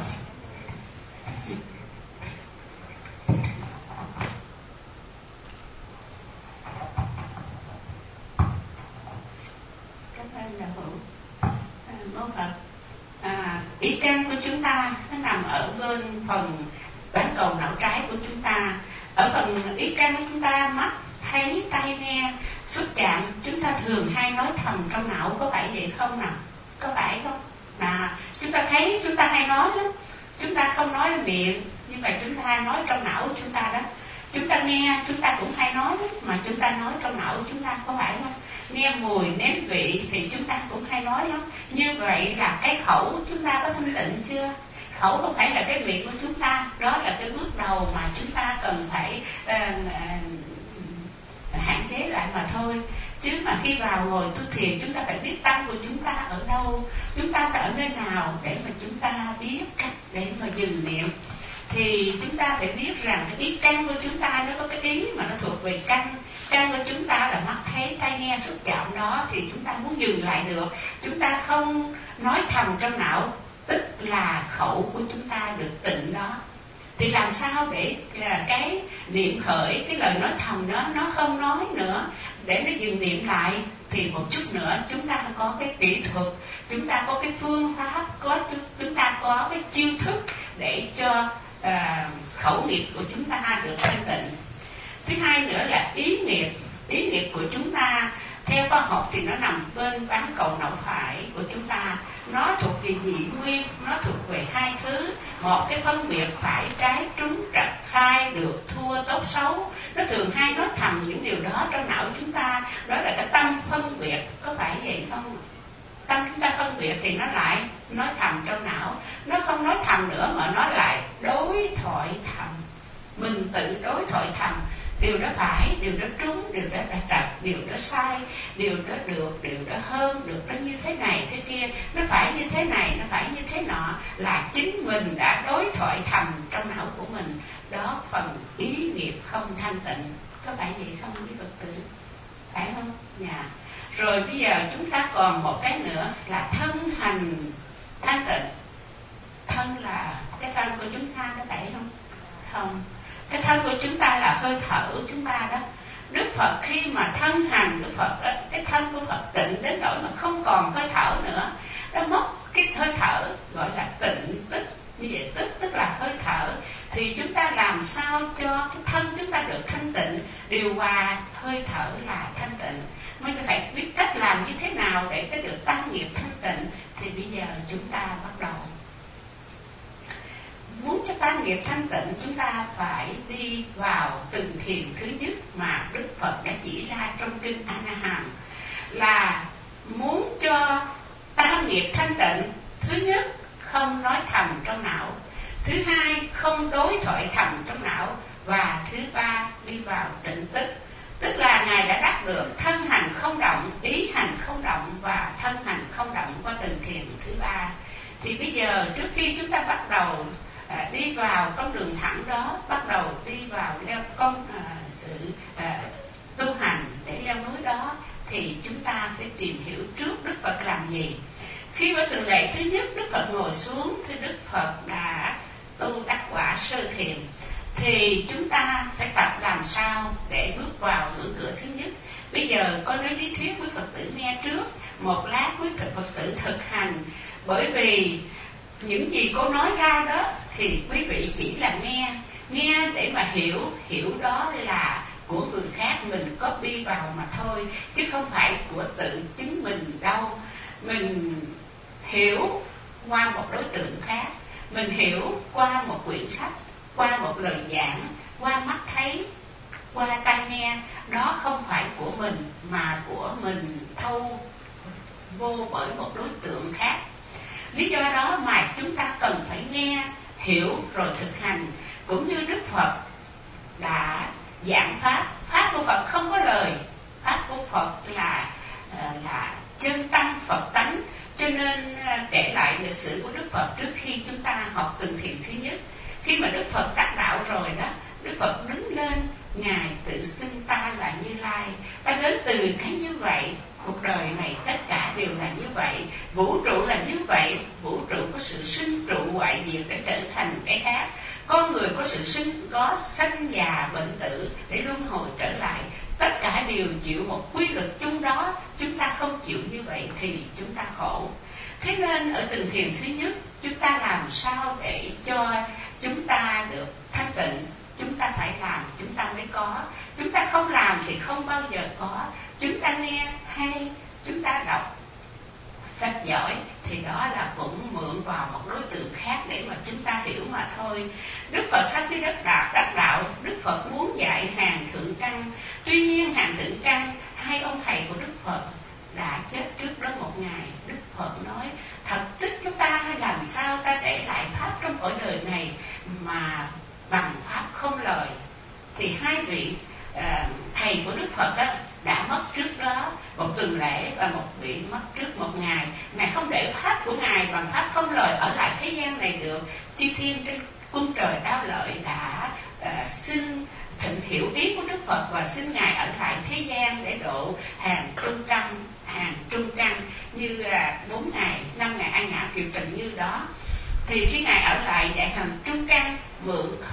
À, ý căn của chúng ta nó nằm ở bên phần bán cầu não trái của chúng ta. Ở phần ý căn của chúng ta, mắt thấy, tai nghe, xúc chạm, chúng ta thường hay nói thầm trong não, có phải vậy không nào? Có phải không? Là chúng ta thấy, chúng ta hay nói lắm. Chúng ta không nói ở miệng, nhưng mà chúng ta nói trong não của chúng ta đó. Chúng ta nghe, chúng ta cũng hay nói đó, mà chúng ta nói trong não của chúng ta, có phải không? Nghe mùi, nếm vị thì chúng ta cũng hay nói lắm. Như vậy là cái khẩu của chúng ta có thanh tịnh chưa? Khẩu không phải là cái miệng của chúng ta. Đó là cái bước đầu mà chúng ta cần phải uh, uh, hạn chế lại mà thôi. Chứ mà khi vào ngồi tu thiền, chúng ta phải biết tâm của chúng ta ở đâu, chúng ta ở nơi nào, để mà chúng ta biết cách để mà dừng niệm. Thì chúng ta phải biết rằng cái ý căn của chúng ta nó có cái ý mà nó thuộc về căn. Căn của chúng ta là mắt thấy, tai nghe, xúc chạm đó, thì chúng ta muốn dừng lại được. Chúng ta không nói thầm trong não, tức là khẩu của chúng ta được tịnh đó. Thì làm sao để cái niệm khởi, cái lời nói thầm đó nó không nói nữa, để nó dừng niệm lại, thì một chút nữa chúng ta có cái kỹ thuật, chúng ta có cái phương pháp, có chúng ta có cái chiêu thức để cho uh, khẩu nghiệp của chúng ta được thanh tịnh. Thứ hai nữa là ý nghiệp. Ý nghiệp của chúng ta theo khoa học thì nó nằm bên bán cầu não phải của chúng ta, nó thuộc về nhị nguyên, nó thuộc về hai thứ. Một cái phân biệt phải trái trúng trật sai được thua tốt xấu, nó thường hay nói thầm những điều đó trong não chúng ta, đó là cái tâm phân biệt. Có phải vậy không? Tâm chúng ta phân biệt thì nó lại nói thầm trong não, nó không nói thầm nữa mà nó lại đối thoại thầm. Mình tự đối thoại thầm, điều đó phải, điều đó trúng, điều đó đã trật, điều đó sai, điều đó được, điều đó hơn, được nó như thế này thế kia, nó phải như thế này, nó phải như thế nọ, là chính mình đã đối thoại thầm trong não của mình. Đó phần ý nghiệp không thanh tịnh. Có phải vậy không quý Phật tử? Phải không? Dạ. Rồi bây giờ chúng ta còn một cái nữa là thân hành thanh tịnh. Thân là cái thân của chúng ta, có phải không? Không. Cái thân của chúng ta là hơi thở của chúng ta đó. Đức Phật khi mà thân hành, Đức Phật cái thân của Phật tịnh đến nỗi mà không còn hơi thở nữa, nó mất cái hơi thở, gọi là tịnh tức. Như vậy tức tức là hơi thở. Thì chúng ta làm sao cho cái thân chúng ta được thanh tịnh, điều hòa hơi thở là thanh tịnh. Mình phải biết cách làm như thế nào để cái được tăng nghiệp thanh tịnh. Thì bây giờ chúng ta bắt đầu. Muốn cho tăng nghiệp thanh tịnh, chúng ta phải đi vào từng thiền thứ nhất mà Đức Phật đã chỉ ra trong kinh A Na Hàm, là muốn cho tăng nghiệp thanh tịnh. Thứ nhất, không nói thầm trong não. Thứ hai, không đối thoại thầm trong não. Và thứ ba, đi vào tịnh tích. Tức là Ngài đã đắc được thân hành không động, ý hành không động và thân hành không động qua từng thiền thứ ba. Thì bây giờ trước khi chúng ta bắt đầu à, đi vào con đường thẳng đó, bắt đầu đi vào leo con à, sự à, tu hành để leo núi đó, thì chúng ta phải tìm hiểu trước Đức Phật làm gì. Khi ở từng lệ thứ nhất Đức Phật ngồi xuống thì Đức Phật đã tu đắc quả sơ thiền. Thì chúng ta phải tập làm sao để bước vào ngưỡng cửa thứ nhất. Bây giờ có nói lý thuyết với Phật tử nghe trước, một lát quý thực Phật tử thực hành. Bởi vì những gì cô nói ra đó thì quý vị chỉ là nghe, nghe để mà hiểu, hiểu đó là của người khác, mình copy vào mà thôi, chứ không phải của tự chính mình đâu. Mình hiểu qua một đối tượng khác, mình hiểu qua một quyển sách, qua một lời giảng, qua mắt thấy, qua tai nghe. Đó không phải của mình mà của mình thâu vô bởi một đối tượng khác. Lý do đó mà chúng ta cần phải nghe, hiểu rồi thực hành. Cũng như Đức Phật đã giảng pháp, pháp của Phật không có lời, pháp của Phật là là chân tâm Phật tánh. Cho nên kể lại lịch sử của Đức Phật trước khi chúng ta học từng thiền thứ nhất. Khi mà Đức Phật đắc đạo rồi đó, Đức Phật đứng lên, Ngài tự xưng ta là Như Lai. Ta đến từ cái như vậy, cuộc đời này tất cả đều là như vậy, vũ trụ là như vậy. Vũ trụ có sự sinh trụ ngoại diệt để trở thành cái khác. Con người có sự sinh, có sanh già bệnh tử để luân hồi trở lại. Tất cả đều chịu một quy luật chung đó. Chúng ta không chịu như vậy thì chúng ta khổ. Thế nên ở từng thiền thứ nhất, chúng ta làm sao để cho chúng ta được thanh tịnh. Chúng ta phải làm chúng ta mới có. Chúng ta không làm thì không bao giờ có. Chúng ta nghe hay, chúng ta đọc sách giỏi thì đó là cũng mượn vào một đối tượng khác để mà chúng ta hiểu mà thôi. Đức Phật sắp tới đất đạo, đắc đạo, Đức Phật muốn dạy hàng thượng căn. Tuy nhiên hàng thượng căn, hai ông thầy của Đức Phật đã chết trước đó một ngày. Đức Phật nói thật tích cho ta, làm sao ta để lại pháp trong cõi đời này mà bằng pháp không lời. Thì hai vị uh, thầy của Đức Phật đó đã mất trước đó một tuần lễ, và một vị mất trước một ngày. Ngài không để pháp của Ngài bằng pháp không lời ở lại thế gian này được. Chư thiên trên cung trời Đao Lợi đã uh, xin thịnh hiểu ý của Đức Phật và xin Ngài ở lại thế gian để độ hàng trung căn, hàng trung căn như là bốn ngày, năm ngày an ngã kiều trần như đó. Thì khi Ngài ở lại dạy hàng trung căn, mượn pháp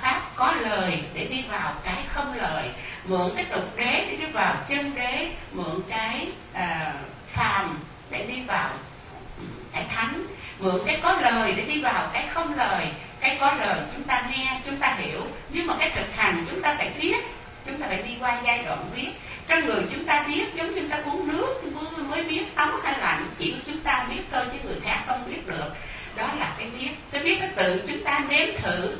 có lời để đi vào cái không lời, mượn cái tục đế để đi vào chân đế, mượn cái à, phàm để đi vào cái thánh, mượn cái có lời để đi vào cái không lời. Cái có lời chúng ta nghe, chúng ta hiểu, nhưng mà cái thực hành chúng ta phải viết, chúng ta phải đi qua giai đoạn viết. Trong người chúng ta biết giống chúng ta uống nước mới biết nóng hay lạnh, chỉ chúng ta biết thôi chứ người khác không biết được. Đó là cái biết. Cái biết nó tự chúng ta nếm thử,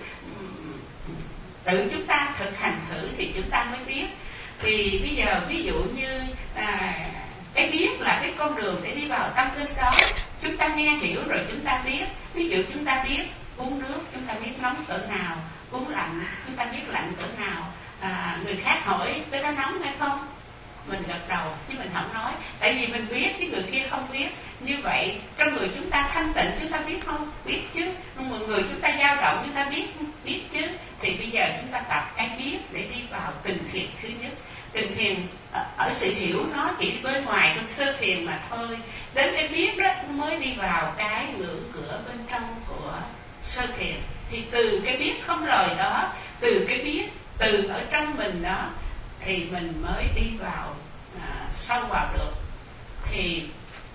tự chúng ta thực hành thử thì chúng ta mới biết. Thì bây giờ ví dụ như à, cái biết là cái con đường để đi vào tâm linh đó. Chúng ta nghe hiểu rồi chúng ta biết. Ví dụ chúng ta biết uống nước, chúng ta biết nóng cỡ nào, uống lạnh, chúng ta biết lạnh cỡ nào. À, người khác hỏi cái đó nóng hay không, mình gật đầu chứ mình không nói, tại vì mình biết chứ người kia không biết. Như vậy trong người chúng ta thanh tịnh chúng ta biết không? Biết chứ. Nhưng mà người chúng ta dao động chúng ta biết biết chứ. Thì bây giờ chúng ta tập cái biết để đi vào tình thiền thứ nhất. Tình thiền ở sự hiểu nó chỉ bên ngoài cái sơ thiền mà thôi. Đến cái biết đó mới đi vào cái ngưỡng cửa bên trong của sơ thiền. Thì từ cái biết không lời đó, từ cái biết, từ ở trong mình đó, thì mình mới đi vào à, sâu vào được. Thì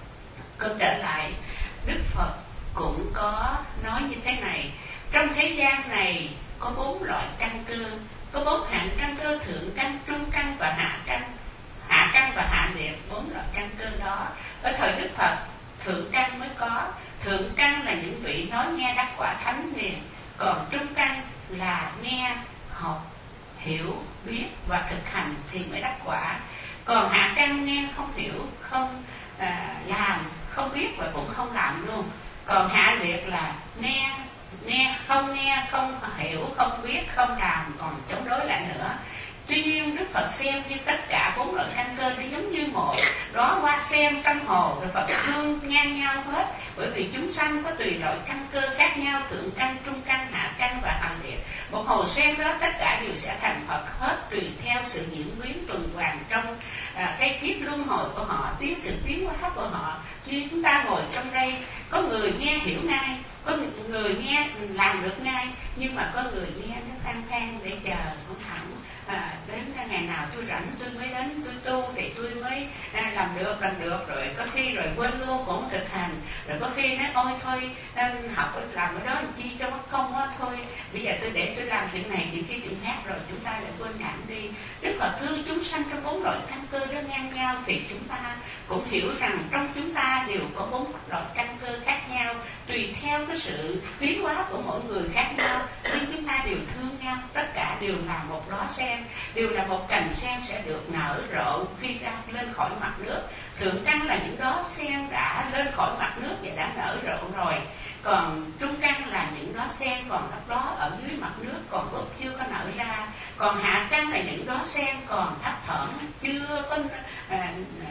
cứ trở lại, Đức Phật cũng có nói như thế này: trong thế gian này có bốn loại căn cơ, có bốn hạng căn cơ: thượng căn, trung căn và hạ căn. Hạ căn và hạ liệt, bốn loại căn cơ đó. Ở thời Đức Phật, thượng căn mới có. Thượng căn là những vị nói nghe đắc quả thánh liền. Còn trung căn là nghe, học, hiểu, biết và thực hành thì mới đắc quả. Còn hạ căn nghe không hiểu, không à, làm, không biết và cũng không làm luôn. Còn hạ liệt là nghe, nghe không nghe, không hiểu, không biết, không làm, còn chống đối lại nữa. Tuy nhiên Đức Phật xem như tất cả bốn loại căn cơ nó giống như một đó hoa sen trong hồ, Đức Phật thương ngang nhau hết. Bởi vì chúng sanh có tùy loại căn cơ khác nhau, thượng căn, trung căn, hạ căn và hành liệt. Một hồ sen đó tất cả đều sẽ thành Phật hết, tùy theo sự diễn biến tuần hoàn trong à, cái kiếp luân hồi của họ, tiến sự tiến hóa của họ. Khi chúng ta ngồi trong đây, có người nghe hiểu ngay, có người nghe làm được ngay, nhưng mà có người nghe nó than than để chờ không thẳng. À, đến ngày nào tôi rảnh tôi mới đến tôi tu thì tôi mới à, làm được làm được rồi có khi rồi quên luôn cũng thực hành, rồi có khi nói ôi thôi học làm ở đó làm chi cho mất công á, thôi bây giờ tôi để tôi làm chuyện này chuyện kia chuyện khác rồi chúng ta lại quên đảm đi. Đức Phật thương chúng sanh trong bốn loại căn cơ đó ngang nhau, thì chúng ta cũng hiểu rằng trong chúng ta đều có bốn loại căn cơ khác nhau, tùy theo cái sự tiến hóa của mỗi người khác nhau, nhưng chúng ta đều thương nhau, tất cả đều là một đóa sen, đều là một cành sen sẽ được nở rộ khi ra lên khỏi mặt nước. Thượng căn là những đóa sen đã lên khỏi mặt nước và đã nở rộ rồi. Còn trung căn là những đóa sen còn thấp đó ở dưới mặt nước, còn búp chưa có nở ra. Còn hạ căn là những đóa sen còn thấp thoảng chưa có à, à,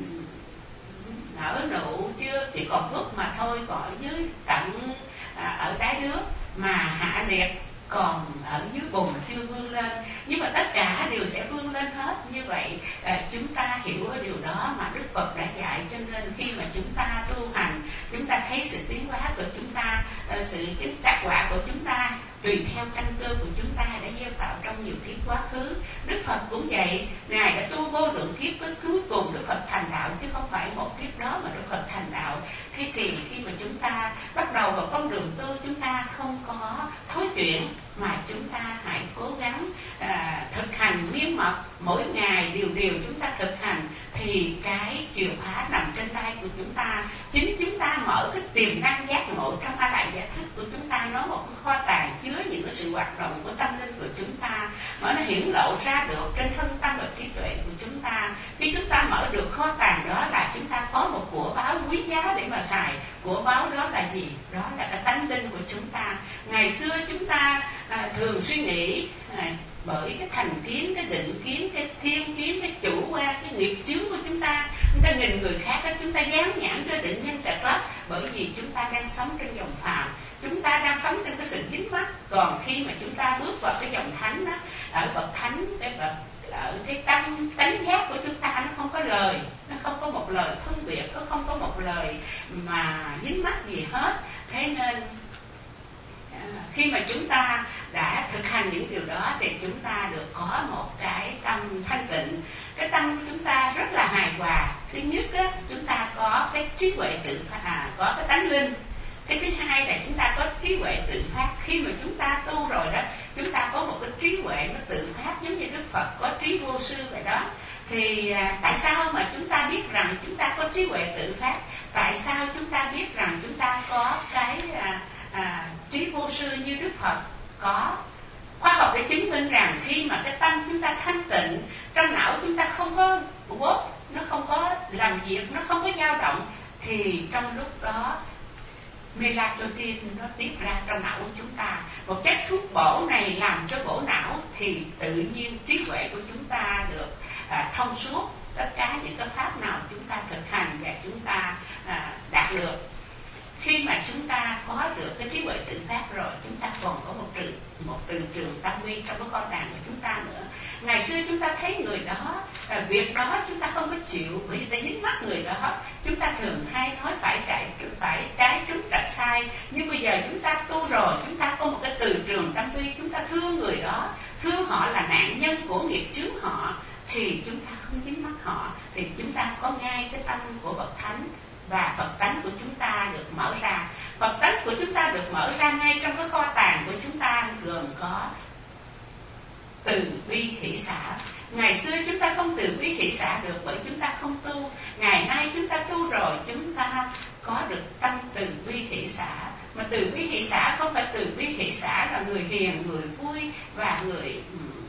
nở nụ, chưa chỉ còn búp mà thôi, còn ở dưới tận à, ở đáy nước. Mà hạ liệt còn ở dưới bùn chưa vươn lên, nhưng mà tất cả đều sẽ vươn lên hết. Như vậy à, chúng ta hiểu ở điều đó mà Đức Phật đã dạy, cho nên khi mà chúng ta tu hành, chúng ta thấy sự tiến hóa của chúng ta, à, sự chứng đắc quả của chúng ta tùy theo căn cơ của chúng ta đã gieo tạo trong nhiều kiếp quá khứ. Đức Phật cũng vậy, Ngài đã tu vô lượng kiếp, đến cuối cùng Đức Phật thành đạo, chứ không phải một kiếp đó mà Đức Phật thành đạo. Thế thì khi mà chúng ta bắt đầu vào con đường tu, chúng ta không có thối chuyện, mà chúng ta hãy cố gắng à, thực hành miên mật, mỗi ngày điều điều chúng ta thực hành, thì cái chìa khóa nằm trên tay của chúng ta. Chính chúng ta mở cái tiềm năng giác ngộ trong A Lại Giải Thích của chúng ta, nó một cái kho tàng chứa những cái sự hoạt động của tâm linh của chúng ta, mà nó hiển lộ ra được trên thân tâm và trí tuệ của chúng ta. Khi chúng ta mở được kho tàng đó là chúng ta có một của báo quý giá để mà xài. Của báo đó là gì? Đó là cái tánh linh của chúng ta. Ngày xưa chúng ta à, thường suy nghĩ à, bởi cái thành kiến, cái định kiến, cái thiên kiến, cái chủ quan, cái nghiệp chướng của chúng ta, chúng ta nhìn người khác đó, chúng ta dán nhãn cho định nhân trật lắm, bởi vì chúng ta đang sống trên dòng phàm, chúng ta đang sống trên cái sự dính mắc. Còn khi mà chúng ta bước vào cái dòng thánh đó, ở bậc thánh, cái bậc ở cái tâm tánh giác của chúng ta, nó không có lời, nó không có một lời phân biệt, nó không có một lời mà dính mắc gì hết. Thế nên khi mà chúng ta đã thực hành những điều tâm của chúng ta rất là hài hòa. Thứ nhất á, chúng ta có cái trí huệ tự phát, à, có cái tánh linh. Cái thứ hai là chúng ta có trí huệ tự phát. Khi mà chúng ta tu rồi đó, chúng ta có một cái trí huệ nó tự phát, giống như Đức Phật có trí vô sư vậy đó. Thì à, tại sao mà chúng ta biết rằng chúng ta có trí huệ tự phát? Tại sao chúng ta biết rằng chúng ta có cái à, à, trí vô sư như Đức Phật có? Khoa học đã chứng minh rằng khi mà cái tâm chúng ta thanh tịnh, trong não chúng ta không có vốt, nó không có làm việc, nó không có dao động, thì trong lúc đó melatonin nó tiết ra trong não của chúng ta. Một chất thuốc bổ này làm cho bổ não, thì tự nhiên trí huệ của chúng ta được à, thông suốt. Tất cả những cái pháp nào chúng ta thực hành và chúng ta à, đạt được. Khi mà chúng ta có được cái trí huệ tự phát rồi, chúng ta còn có một trường một từ trường tâm vi trong cái kho tàng của chúng ta nữa. Ngày xưa chúng ta thấy người đó, à, việc đó chúng ta không có chịu, bởi vì ta dính mắc người đó. Chúng ta thường hay nói phải trái phải trái trúng trật sai. Nhưng bây giờ chúng ta tu rồi, chúng ta có một cái từ trường tâm vi, chúng ta thương người đó, thương họ là nạn nhân của nghiệp chướng họ, thì chúng ta không dính mắc họ, thì chúng ta có ngay cái tâm của bậc thánh. Và Phật tánh của chúng ta được mở ra. Phật tánh của chúng ta được mở ra ngay trong cái kho tàng của chúng ta, gồm có từ bi hỷ xả. Ngày xưa chúng ta không từ bi hỷ xả được, bởi chúng ta không tu. Ngày nay chúng ta tu rồi, chúng ta có được tâm từ bi hỷ xả. Mà từ bi hỷ xả không phải từ bi hỷ xả là người hiền, người vui và người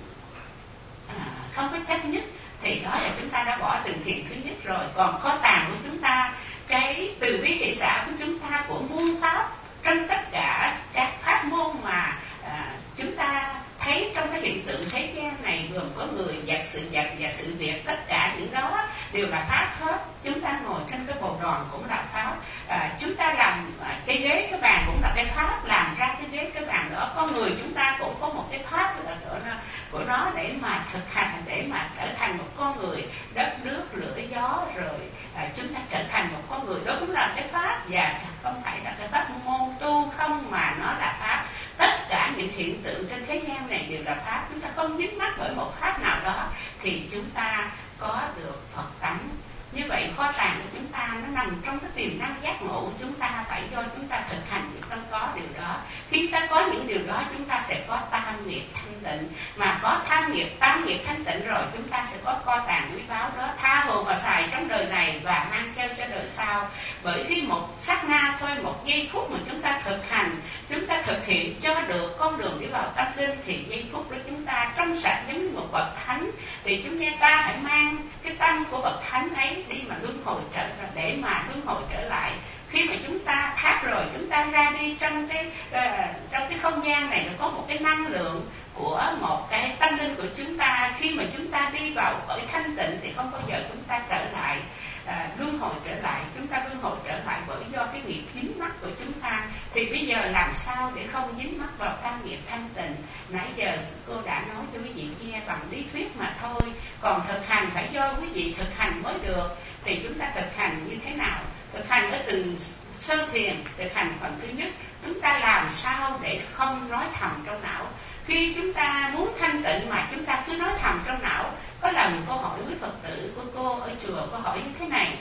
à, không có chấp nhất. Thì đó là chúng ta đã bỏ từ thiện thứ nhất rồi. Còn kho tàng của chúng ta, cái từ bi hỷ xả của chúng ta của muôn pháp, trong tất cả các pháp môn mà à, chúng ta thấy trong cái hiện tượng thế gian này, gồm có người, vật, sự vật và sự việc, tất cả những đó đều là pháp hết. Chúng ta ngồi trên cái bồ đoàn cũng là pháp. À, chúng ta làm à, cái ghế cái bàn cũng là cái pháp, làm ra cái ghế cái bàn đó. Con người chúng ta cũng có một cái pháp của nó, của nó để mà thực hành, để mà trở thành một con người đất nước lửa gió, rồi à, chúng ta trở thành một con người, đó cũng là cái pháp. Và không phải là cái pháp môn tu không, mà nó là pháp. Tất cả những hiện tượng trên thế gian này đều là pháp. Chúng ta không dính mắc bởi một pháp nào đó, thì chúng ta có được Phật tánh. Như vậy kho tàng của chúng ta nó nằm trong cái tiềm năng giác ngộ của chúng ta, phải do chúng ta thực hành để không có điều đó. Khi chúng ta có những điều đó, chúng ta sẽ có tam nghiệp thanh tịnh. Mà có tham nghiệp, tam nghiệp thanh tịnh rồi, chúng ta sẽ có kho tàng quý báu đó, tha hồ mà xài trong đời này và mang theo cho đời sau. Bởi khi một sát na thôi, một giây phút mà chúng ta thực hành, chúng ta thực hiện cho được con đường đi vào tâm linh, thì giây phút đó chúng ta trong sạch giống như một bậc thánh. Thì chúng ta hãy mang cái tâm của bậc thánh ấy đi mà luân hồi trở để mà luân hồi trở lại. Khi mà chúng ta thác rồi, chúng ta ra đi trong cái uh, trong cái không gian này, nó có một cái năng lượng của một cái tâm linh của chúng ta. Khi mà chúng ta đi vào cõi thanh tịnh thì không bao giờ chúng ta trở lại uh, luân hồi trở lại. Chúng ta luân hồi trở lại bởi do cái nghiệp dính mắc của chúng ta. Thì bây giờ làm sao để không dính mắc vào tam nghiệp thanh tịnh? Nãy giờ cô đã nói cho quý vị nghe bằng lý thuyết mà thôi. Còn thực hành phải do quý vị thực hành mới được. Thì chúng ta thực hành như thế nào? Thực hành ở từng sơ thiền, thực hành phần thứ nhất, chúng ta làm sao để không nói thầm trong não. Khi chúng ta muốn thanh tịnh mà chúng ta cứ nói thầm trong não. Có lần cô hỏi quý Phật tử của cô ở chùa, cô hỏi như thế này: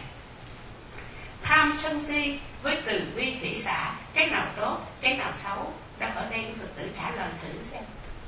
tham sân si với từ bi hỷ xả, cái nào tốt, cái nào xấu? Đó, ở đây quý Phật tử trả lời thử xem.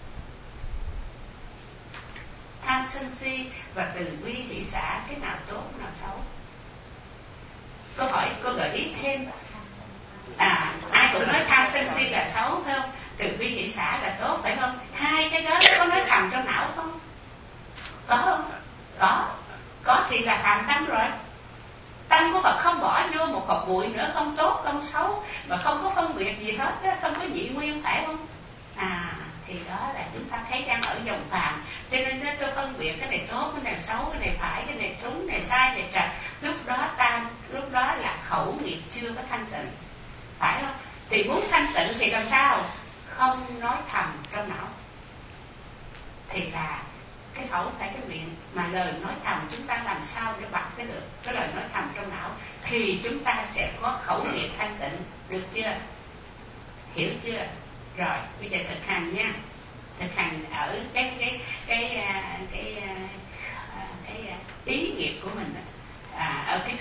Tham sân si và từ bi hỷ xả, cái nào tốt, cái nào xấu? Cô hỏi, cô gợi ý thêm. À, ai cũng nói tham sân si là xấu phải không? Từ bi hỷ xả là tốt phải không? Hai cái đó có nói thầm trong não không? Có không? Có. Có thì là phạm tâm rồi. Tâm của Phật không bỏ vô một hộp bụi nữa, không tốt, không xấu, mà không có phân biệt gì hết, không có nhị nguyên, phải không? À, thì đó là chúng ta thấy đang ở dòng phàm. Cho nên tôi phân biệt cái này tốt, cái này xấu, cái này phải, cái này trúng, cái này sai, cái này trật. Lúc đó ta, lúc đó là khẩu nghiệp chưa có thanh tịnh, phải không? Thì muốn thanh tịnh thì làm sao? Không nói thầm trong não. Thì là cái khẩu phải cái miệng, mà lời nói thầm chúng ta làm sao để bật cái được cái lời nói thầm trong não, thì chúng ta sẽ có khẩu nghiệp thanh tịnh. Được chưa? Hiểu chưa? Rồi bây giờ thực hành nha. Thực hành ở cái cái cái cái cái, cái, cái, cái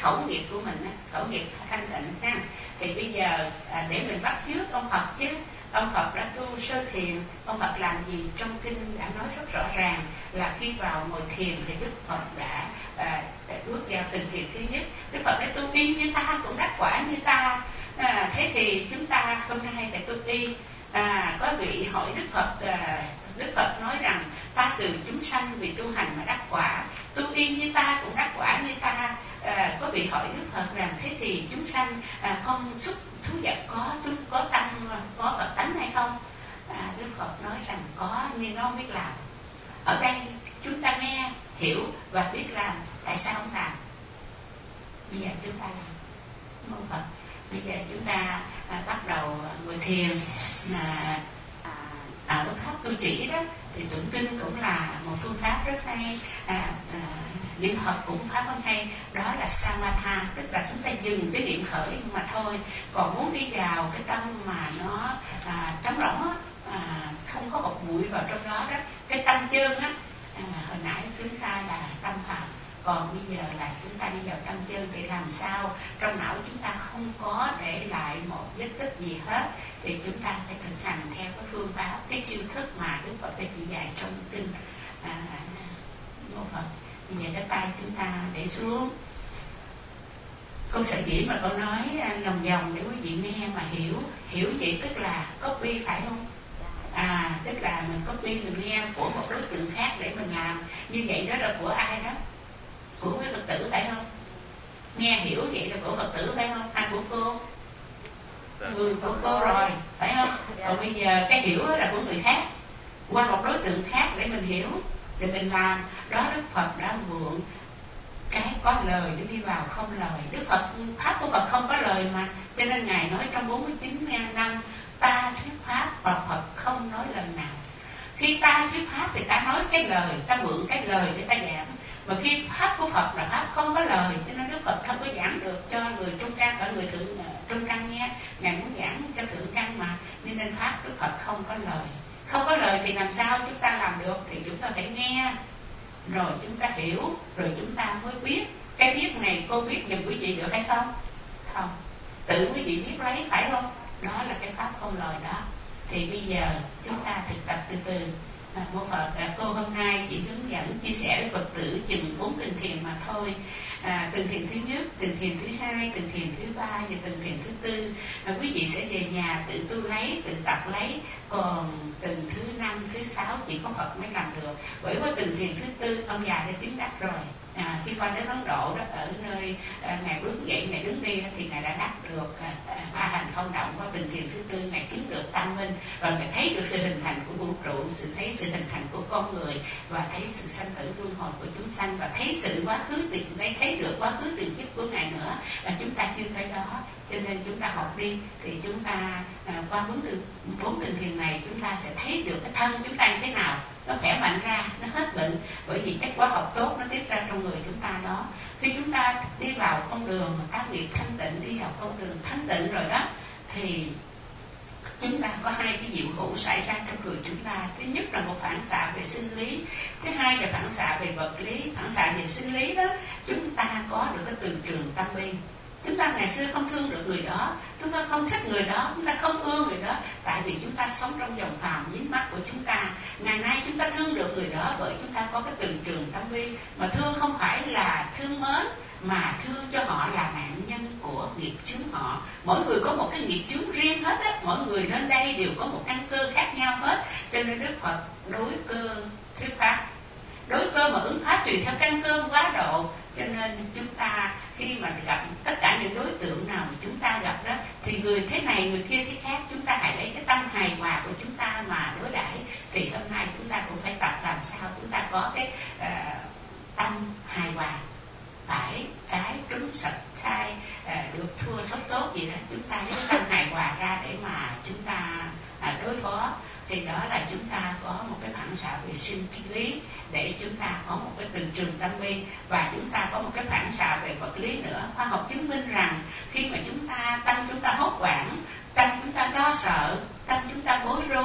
khẩu nghiệp của mình á, khẩu nghiệp thanh tịnh ha. Thì bây giờ à, để mình bắt chước ông Phật chứ. Ông Phật đã tu sơ thiền. Ông Phật làm gì? Trong kinh đã nói rất rõ ràng là khi vào ngồi thiền thì Đức Phật đã, à, đã bước vào từng thiền thứ nhất. Đức Phật đã tu y như ta, cũng đắc quả như ta. À, thế thì chúng ta hôm nay phải tu y. À, có vị hỏi Đức Phật, à, Đức Phật nói rằng ta từ chúng sanh vì tu hành mà đắc quả, tu y như ta cũng đắc quả như ta. À, có vị hỏi Đức Phật rằng thế thì chúng sanh à, con xúc thú vật có chúng có tâm có Phật tánh hay không? À, Đức Phật nói rằng có, nhưng nó không biết làm. Ở đây chúng ta nghe hiểu và biết làm, tại sao không làm? Bây giờ chúng ta làm, đúng không Phật? Bây giờ chúng ta à, bắt đầu ngồi thiền mà à, ở pháp tu chỉ đó thì tụng kinh cũng là một phương pháp rất hay. À, à, niệm Phật cũng pháp rất hay, đó là samatha, tức là chúng ta dừng cái niệm khởi mà thôi. Còn muốn đi vào cái tâm mà nó à, trống rỗng á, à, không có hột bụi vào trong đó đó, cái tâm chân á, à, hồi nãy chúng ta là tâm phạm, còn bây giờ là chúng ta đi vào tâm chân, thì làm sao trong não chúng ta không có để lại một vết tích gì hết, thì chúng ta phải thực hành theo cái phương pháp, cái chiêu thức mà Đức Phật đã chỉ dạy trong kinh. À, Ngô Phật, bây giờ cái tay chúng ta để xuống. Con sợ dĩ mà con nói lòng vòng để quý vị nghe mà hiểu. Hiểu vậy tức là copy phải không? À, tức là mình copy, mình nghe của một đối tượng khác để mình làm. Như vậy đó là của ai đó? Của mấy Phật tử phải không? Nghe hiểu vậy là của Phật tử phải không? À, của cô? Ừ, của cô rồi, phải không? Còn bây giờ cái hiểu là của người khác, qua một đối tượng khác để mình hiểu, để mình làm. Đó Đức Phật đã mượn cái có lời để đi vào không lời. Đức Phật, pháp của Phật không có lời mà, cho nên Ngài nói trong bốn mươi chín năm ta thuyết pháp và Phật không nói lời nào. Khi ta thuyết pháp thì ta nói cái lời, ta mượn cái lời để ta giảng. Mà khi pháp của Phật là pháp không có lời, cho nên Đức Phật không có giảng được cho người trung căn, ở người thượng trung căn nghe. Ngài muốn giảng cho thượng căn mà, nên pháp Đức Phật không có lời. Không có lời thì làm sao chúng ta làm được? Thì chúng ta phải nghe, rồi chúng ta hiểu, rồi chúng ta mới biết. Cái biết này cô biết giùm quý vị được hay không? Không. Tự quý vị biết lấy phải không? Đó là cái pháp không lời đó. Thì bây giờ chúng ta thực tập từ từ. À, Mô Phật, à, cô hôm nay chỉ hướng dẫn chia sẻ với Phật tử chừng bốn từng thiền mà thôi. À, từng thiền thứ nhất, từng thiền thứ hai, từng thiền thứ ba và từng thiền thứ tư. À, quý vị sẽ về nhà tự tu lấy, tự tập lấy. Còn từng thứ năm, thứ sáu chỉ có Phật mới làm được. Bởi vì từng thiền thứ tư ông già đã chứng đắc rồi. À, khi qua đến Ấn Độ đó, ở nơi à, Ngài bước dậy, Ngài đứng đi thì Ngài đã đắc được à, ba hành không động. Qua từng thiền thứ tư Ngài chứng được tam minh, và Ngài thấy được sự hình thành của vũ trụ, sự thấy sự hình thành của con người, và thấy sự sanh tử luân hồi của chúng sanh, và thấy sự quá khứ tiền đây, thấy được quá khứ tiền kiếp của Ngài nữa. Là chúng ta chưa tới đó, cho nên chúng ta học đi thì chúng ta à, qua bốn từng bốn từng thiền này chúng ta sẽ thấy được cái thân chúng ta như thế nào, nó khỏe mạnh ra, nó hết bệnh, bởi vì chất hóa học tốt nó tiết ra trong người chúng ta đó. Khi chúng ta đi vào con đường mà tác nghiệp thanh tịnh, đi vào con đường thanh tịnh rồi đó, thì chúng ta có hai cái diệu hữu xảy ra trong người chúng ta. Thứ nhất là một phản xạ về sinh lý, thứ hai là phản xạ về vật lý. Phản xạ về sinh lý đó, chúng ta có được cái từ trường tâm bi. Chúng ta ngày xưa không thương được người đó, chúng ta không thích người đó, chúng ta không ưa người đó, tại vì chúng ta sống trong vòng phàm dính mắc của chúng ta. Ngày nay chúng ta thương được người đó bởi chúng ta có cái từ trường tâm bi. Mà thương không phải là thương mến, mà thương cho họ là nạn nhân của nghiệp chướng họ. Mỗi người có một cái nghiệp chướng riêng hết á, mỗi người đến đây đều có một căn cơ khác nhau hết. Cho nên Đức Phật đối cơ thuyết pháp, đối cơ mà ứng pháp tùy theo căn cơ quá độ. Cho nên chúng ta khi mà gặp tất cả những đối tượng nào mà chúng ta gặp đó, thì người thế này người kia thế khác, chúng ta hãy lấy cái tâm hài hòa của chúng ta mà đối đãi. Thì hôm nay chúng ta cũng phải tập làm sao chúng ta có cái uh, tâm hài hòa, phải trái đúng sạch sai, uh, được thua xấu tốt gì đó, chúng ta lấy tâm hài hòa ra để mà chúng ta uh, đối phó. Thì đó là chúng ta có một cái phản xạ về sinh lý, để chúng ta có một cái từ trường tâm bi, và chúng ta có một cái phản xạ về vật lý nữa. Khoa học chứng minh rằng khi mà chúng ta tâm chúng ta hốt hoảng, tâm chúng ta lo sợ, tâm chúng ta bối rối,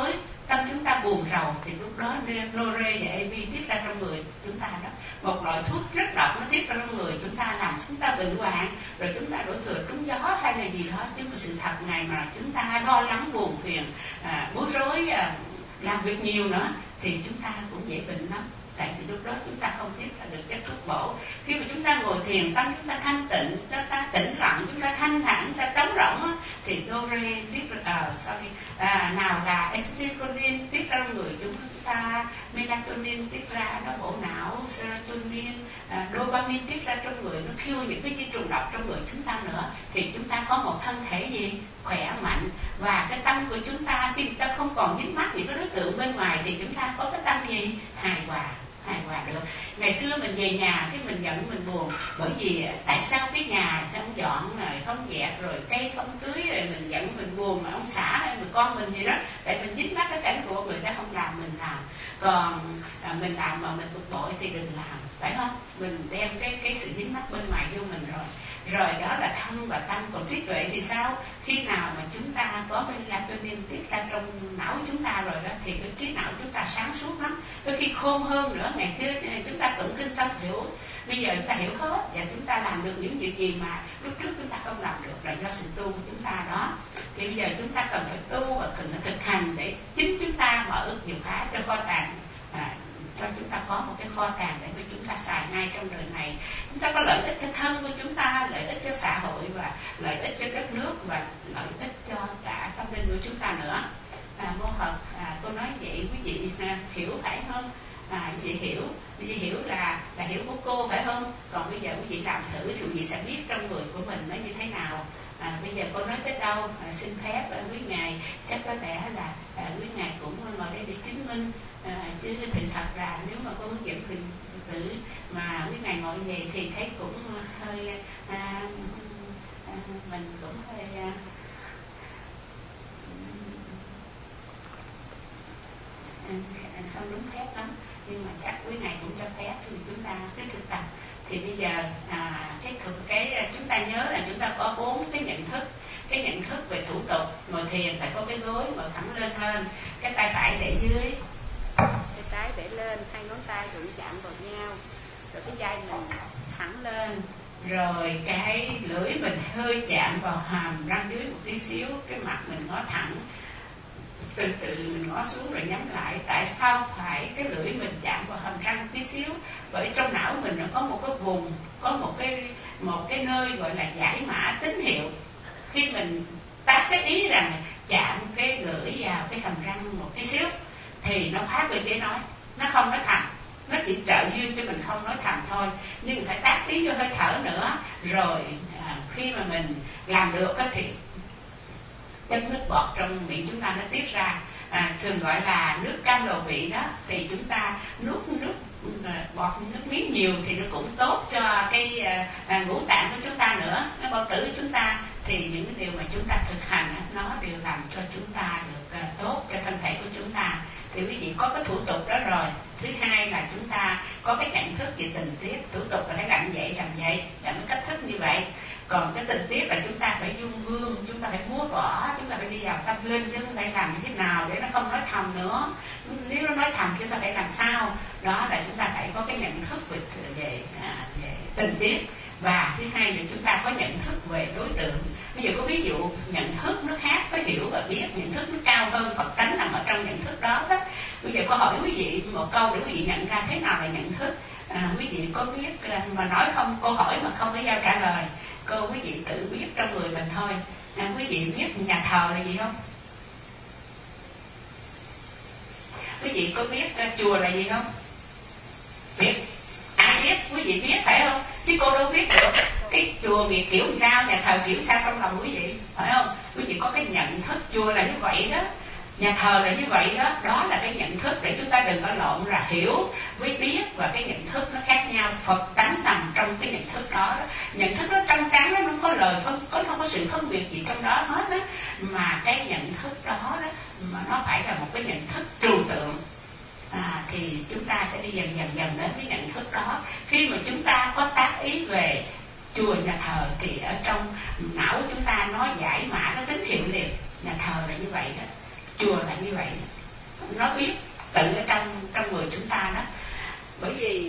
tâm chúng ta buồn rầu thì lúc đó nore và a vê tiết ra trong người chúng ta đó. Một loại thuốc rất độc nó tiết ra trong người chúng ta làm chúng ta bệnh hoạn, rồi chúng ta đổ thừa trúng gió hay là gì đó. Chứ mà sự thật ngày mà chúng ta lo lắng buồn phiền, à, bối rối, à, làm việc nhiều nữa thì chúng ta cũng dễ bệnh lắm. Tại vì lúc đó chúng ta không tiết ra được chất thuốc bổ. Khi mà chúng ta ngồi thiền tâm chúng ta thanh tịnh, chúng ta tĩnh lặng, chúng ta thanh thản, chúng ta trống rỗng thì nore tiết ra, uh, sorry, à, nào là acetylcholine tiết ra trong người chúng ta, melatonin tiết ra nó bổ não, serotonin, à, dopamine tiết ra trong người, nó khiêu những cái vi trùng độc trong người chúng ta nữa, thì chúng ta có một thân thể gì khỏe mạnh. Và cái tâm của chúng ta khi chúng ta không còn dính mắc những cái đối tượng bên ngoài thì chúng ta có cái tâm gì hài hòa, hài hòa được. Ngày xưa mình về nhà cái mình giận mình buồn bởi vì tại sao cái nhà không dọn rồi không dẹp rồi cây không tưới, rồi mình giận mình buồn mà ông xã hay mình con mình gì đó, tại mình dính mắc cái cảnh của người ta không làm mình làm. Còn à, mình làm mà mình bực bội thì đừng làm, phải không? Mình đem cái cái sự dính mắc bên ngoài vô mình rồi. Rồi đó là thân và tâm. Còn trí tuệ thì sao? Khi nào mà chúng ta có melatonin tiết ra trong não chúng ta rồi đó thì cái trí não chúng ta sáng suốt lắm. Đôi khi khôn hơn nữa. Ngày xưa chúng ta tụng kinh xong hiểu, bây giờ chúng ta hiểu hết và chúng ta làm được những việc gì mà lúc trước chúng ta không làm được là do sự tu của chúng ta đó. Thì bây giờ chúng ta cần phải tu và cần phải thực hành để chính chúng ta mở nhiều khóa cho kho tàng, à, cho chúng ta có một cái kho tàng để mà chúng ta xài ngay trong đời này. Chúng ta có lợi ích cho thân của chúng ta, lợi ích cho xã hội và lợi ích cho đất nước và lợi ích cho cả tâm linh của chúng ta nữa. À, Mô Hợp, à, cô nói vậy quý vị à, hiểu phải không? À, quý vị hiểu, quý vị hiểu là là hiểu của cô phải không? Còn bây giờ quý vị làm thử thì quý vị sẽ biết trong người của mình nó như thế nào. À, bây giờ cô nói tới đâu, à, xin phép à, quý ngài chắc có lẽ là à, quý ngài cũng ngồi đây để chứng minh. À, chứ thì thật ra nếu mà có hướng dẫn thì tử mà quý ngài ngồi vậy thì thấy cũng hơi à, à, mình cũng hơi à, không đúng phép lắm, nhưng mà chắc quý ngài cũng cho phép thì chúng ta cứ thực tập. Thì bây giờ à, cái thực cái chúng ta nhớ là chúng ta có bốn cái nhận thức. Cái nhận thức về thủ tục, ngồi thiền phải có cái gối ngồi thẳng lên hơn, cái tay phải để dưới, tay trái để lên, hai ngón tay đụng chạm vào nhau, rồi cái vai mình thẳng lên, rồi cái lưỡi mình hơi chạm vào hàm răng dưới một tí xíu, cái mặt mình ngó thẳng, từ từ mình ngó xuống rồi nhắm lại. Tại sao phải cái lưỡi mình chạm vào hàm răng một tí xíu? Bởi trong não mình nó có một cái vùng, có một cái một cái nơi gọi là giải mã tín hiệu. Khi mình tác cái ý rằng chạm cái lưỡi vào cái hàm răng một tí xíu thì nó phát cơ chế nói, nó không nói thầm, nó chỉ trợ duyên cho mình không nói thầm thôi, nhưng phải tác tí vô hơi thở nữa. Rồi à, khi mà mình làm được thì chất nước bọt trong miệng chúng ta nó tiết ra, à, thường gọi là nước cam đầu vị đó, thì chúng ta nuốt nước bọt nước miếng nhiều thì nó cũng tốt cho cái à, ngũ tạng của chúng ta nữa, cái bao tử của chúng ta. Thì những điều mà chúng ta thực hành nó đều làm cho chúng ta được uh, tốt cho thân thể của chúng ta. Thì quý vị có cái thủ tục đó rồi. Thứ hai là chúng ta có cái nhận thức về tình tiết. Thủ tục là phải làm vậy làm vậy, làm cái cách thức như vậy. Còn cái tình tiết là chúng ta phải dung gương, chúng ta phải múa võ, chúng ta phải đi vào tâm linh, chứ không phải làm như thế nào để nó không nói thầm nữa. Nếu nó nói thầm chúng ta phải làm sao? Đó là chúng ta phải có cái nhận thức về, về, à, về tình tiết. Và thứ hai là chúng ta có nhận thức về đối tượng. Bây giờ có ví dụ nhận thức nó khác với hiểu và biết, nhận thức nó cao hơn, Phật tánh nằm ở trong nhận thức đó đó. Bây giờ cô hỏi quý vị một câu để quý vị nhận ra thế nào là nhận thức. À, quý vị có biết mà nói không, cô hỏi mà không có giao trả lời, cô quý vị tự biết trong người mình thôi. À, quý vị biết nhà thờ là gì không? Quý vị có biết uh, chùa là gì không? Biết. Ai biết? Quý vị biết phải không? Chứ cô đâu biết được cái chùa việc kiểu sao, nhà thờ kiểu sao trong lòng quý vị, phải không? Quý vị có cái nhận thức chùa là như vậy đó, nhà thờ là như vậy đó. Đó là cái nhận thức để chúng ta đừng có lộn là hiểu với biết, và cái nhận thức nó khác nhau. Phật tánh nằm trong cái nhận thức đó, đó. Nhận thức nó trong trắng, nó không có lời không có không có sự phân biệt gì trong đó hết đó. Mà cái nhận thức đó, đó mà nó phải là một cái nhận thức trừu tượng. À, thì chúng ta sẽ đi dần dần dần đến cái nhận thức đó. Khi mà chúng ta có tác ý về chùa nhà thờ thì ở trong não của chúng ta nó giải mã cái tín hiệu liền. Nhà thờ là như vậy đó, chùa là như vậy đó. nó biết tự ở trong trong người chúng ta đó. Bởi vì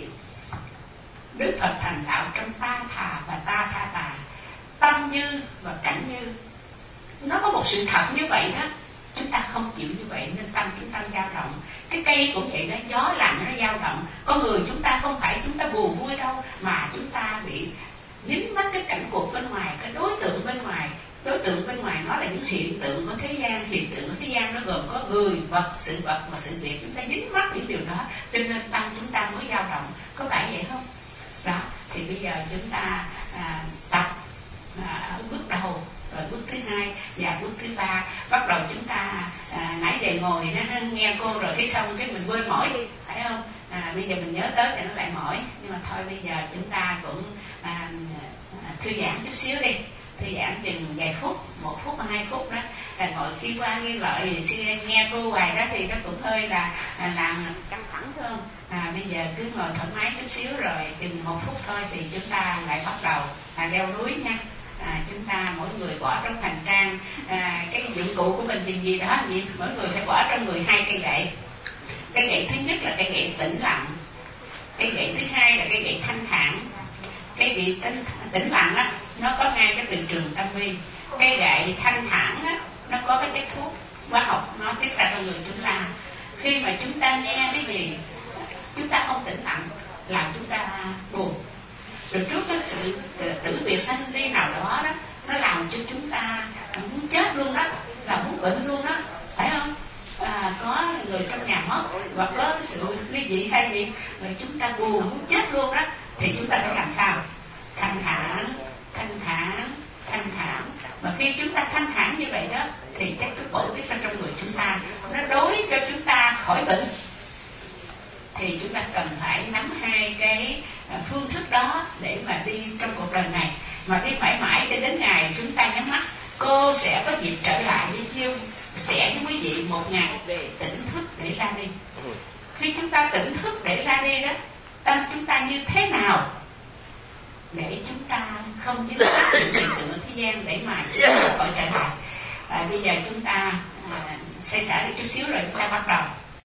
Đức Phật thành đạo trong ta thà và ta tha tài, tâm như và cảnh như. Nó có một sự thật như vậy đó. Chúng ta không chịu như vậy nên tâm chúng ta dao động. Cái cây cũng vậy đó, gió lạnh nó dao động. Con người chúng ta không phải chúng ta buồn vui đâu, mà chúng ta bị dính mắc cái cảnh cuộc bên ngoài, cái đối tượng bên ngoài. Đối tượng bên ngoài nó là những hiện tượng của thế gian. Hiện tượng của thế gian nó gồm có người, vật, sự vật và sự việc. Chúng ta dính mắc những điều đó, cho nên tâm chúng ta mới dao động. Có phải vậy không? Đó, thì bây giờ chúng ta à, tập à, ở bước đầu, rồi bước thứ hai và bước thứ ba. Bắt đầu chúng ta à, nãy giờ ngồi nó nghe cô rồi cái xong cái mình quên mỏi đi, phải không? À, bây giờ mình nhớ tới thì nó lại mỏi. Nhưng mà thôi bây giờ chúng ta cũng à, thư giãn chút xíu đi. Thư giãn chừng vài phút, một phút hai phút đó. À, ngồi khi qua nghe lợi nghe cô hoài đó thì nó cũng hơi là à, làm căng thẳng phải không? À, bây giờ cứ ngồi thoải mái chút xíu rồi chừng một phút thôi thì chúng ta lại bắt đầu à, leo núi nha. À, chúng ta mỗi người bỏ trong hành trang à, cái dụng cụ của mình gì gì đó gì mỗi người phải bỏ trong người hai cây gậy. Cái gậy thứ nhất là cái gậy tĩnh lặng, cái gậy thứ hai là cái gậy thanh thản. Cái gậy tĩnh, tĩnh lặng á, nó có ngay cái từ trường tâm vi. Cái gậy thanh thản á, nó có cái chất thuốc hóa học nó tiết ra trong người chúng ta. Khi mà chúng ta nghe cái gì chúng ta không tĩnh lặng làm chúng ta buồn. Rồi trước cái sự tử biệt sanh đi nào đó đó, nó làm cho chúng ta muốn chết luôn đó, là muốn bệnh luôn đó, phải không? À, có người trong nhà mất hoặc có sự ly dị hay gì rồi chúng ta buồn muốn chết luôn đó, thì chúng ta phải làm sao? Thanh thản, thanh thản, thanh thản. Mà khi chúng ta thanh thản như vậy đó thì chất thuốc bổ tiết ra trong người chúng ta, nó đối cho chúng ta khỏi bệnh. Thì chúng ta cần phải nắm hai cái phương thức đó để mà đi trong cuộc đời này, mà đi mãi mãi cho đến ngày chúng ta nhắm mắt. Cô sẽ có dịp trở lại với chiêu sẽ với quý vị một ngày về tỉnh thức để ra đi. Khi chúng ta tỉnh thức để ra đi đó, tâm chúng ta như thế nào để chúng ta không dính mắc những hiện tượng ở thế gian để mà chúng ta khỏi trở lại. À, bây giờ chúng ta à, xây xả đi chút xíu rồi chúng ta bắt đầu.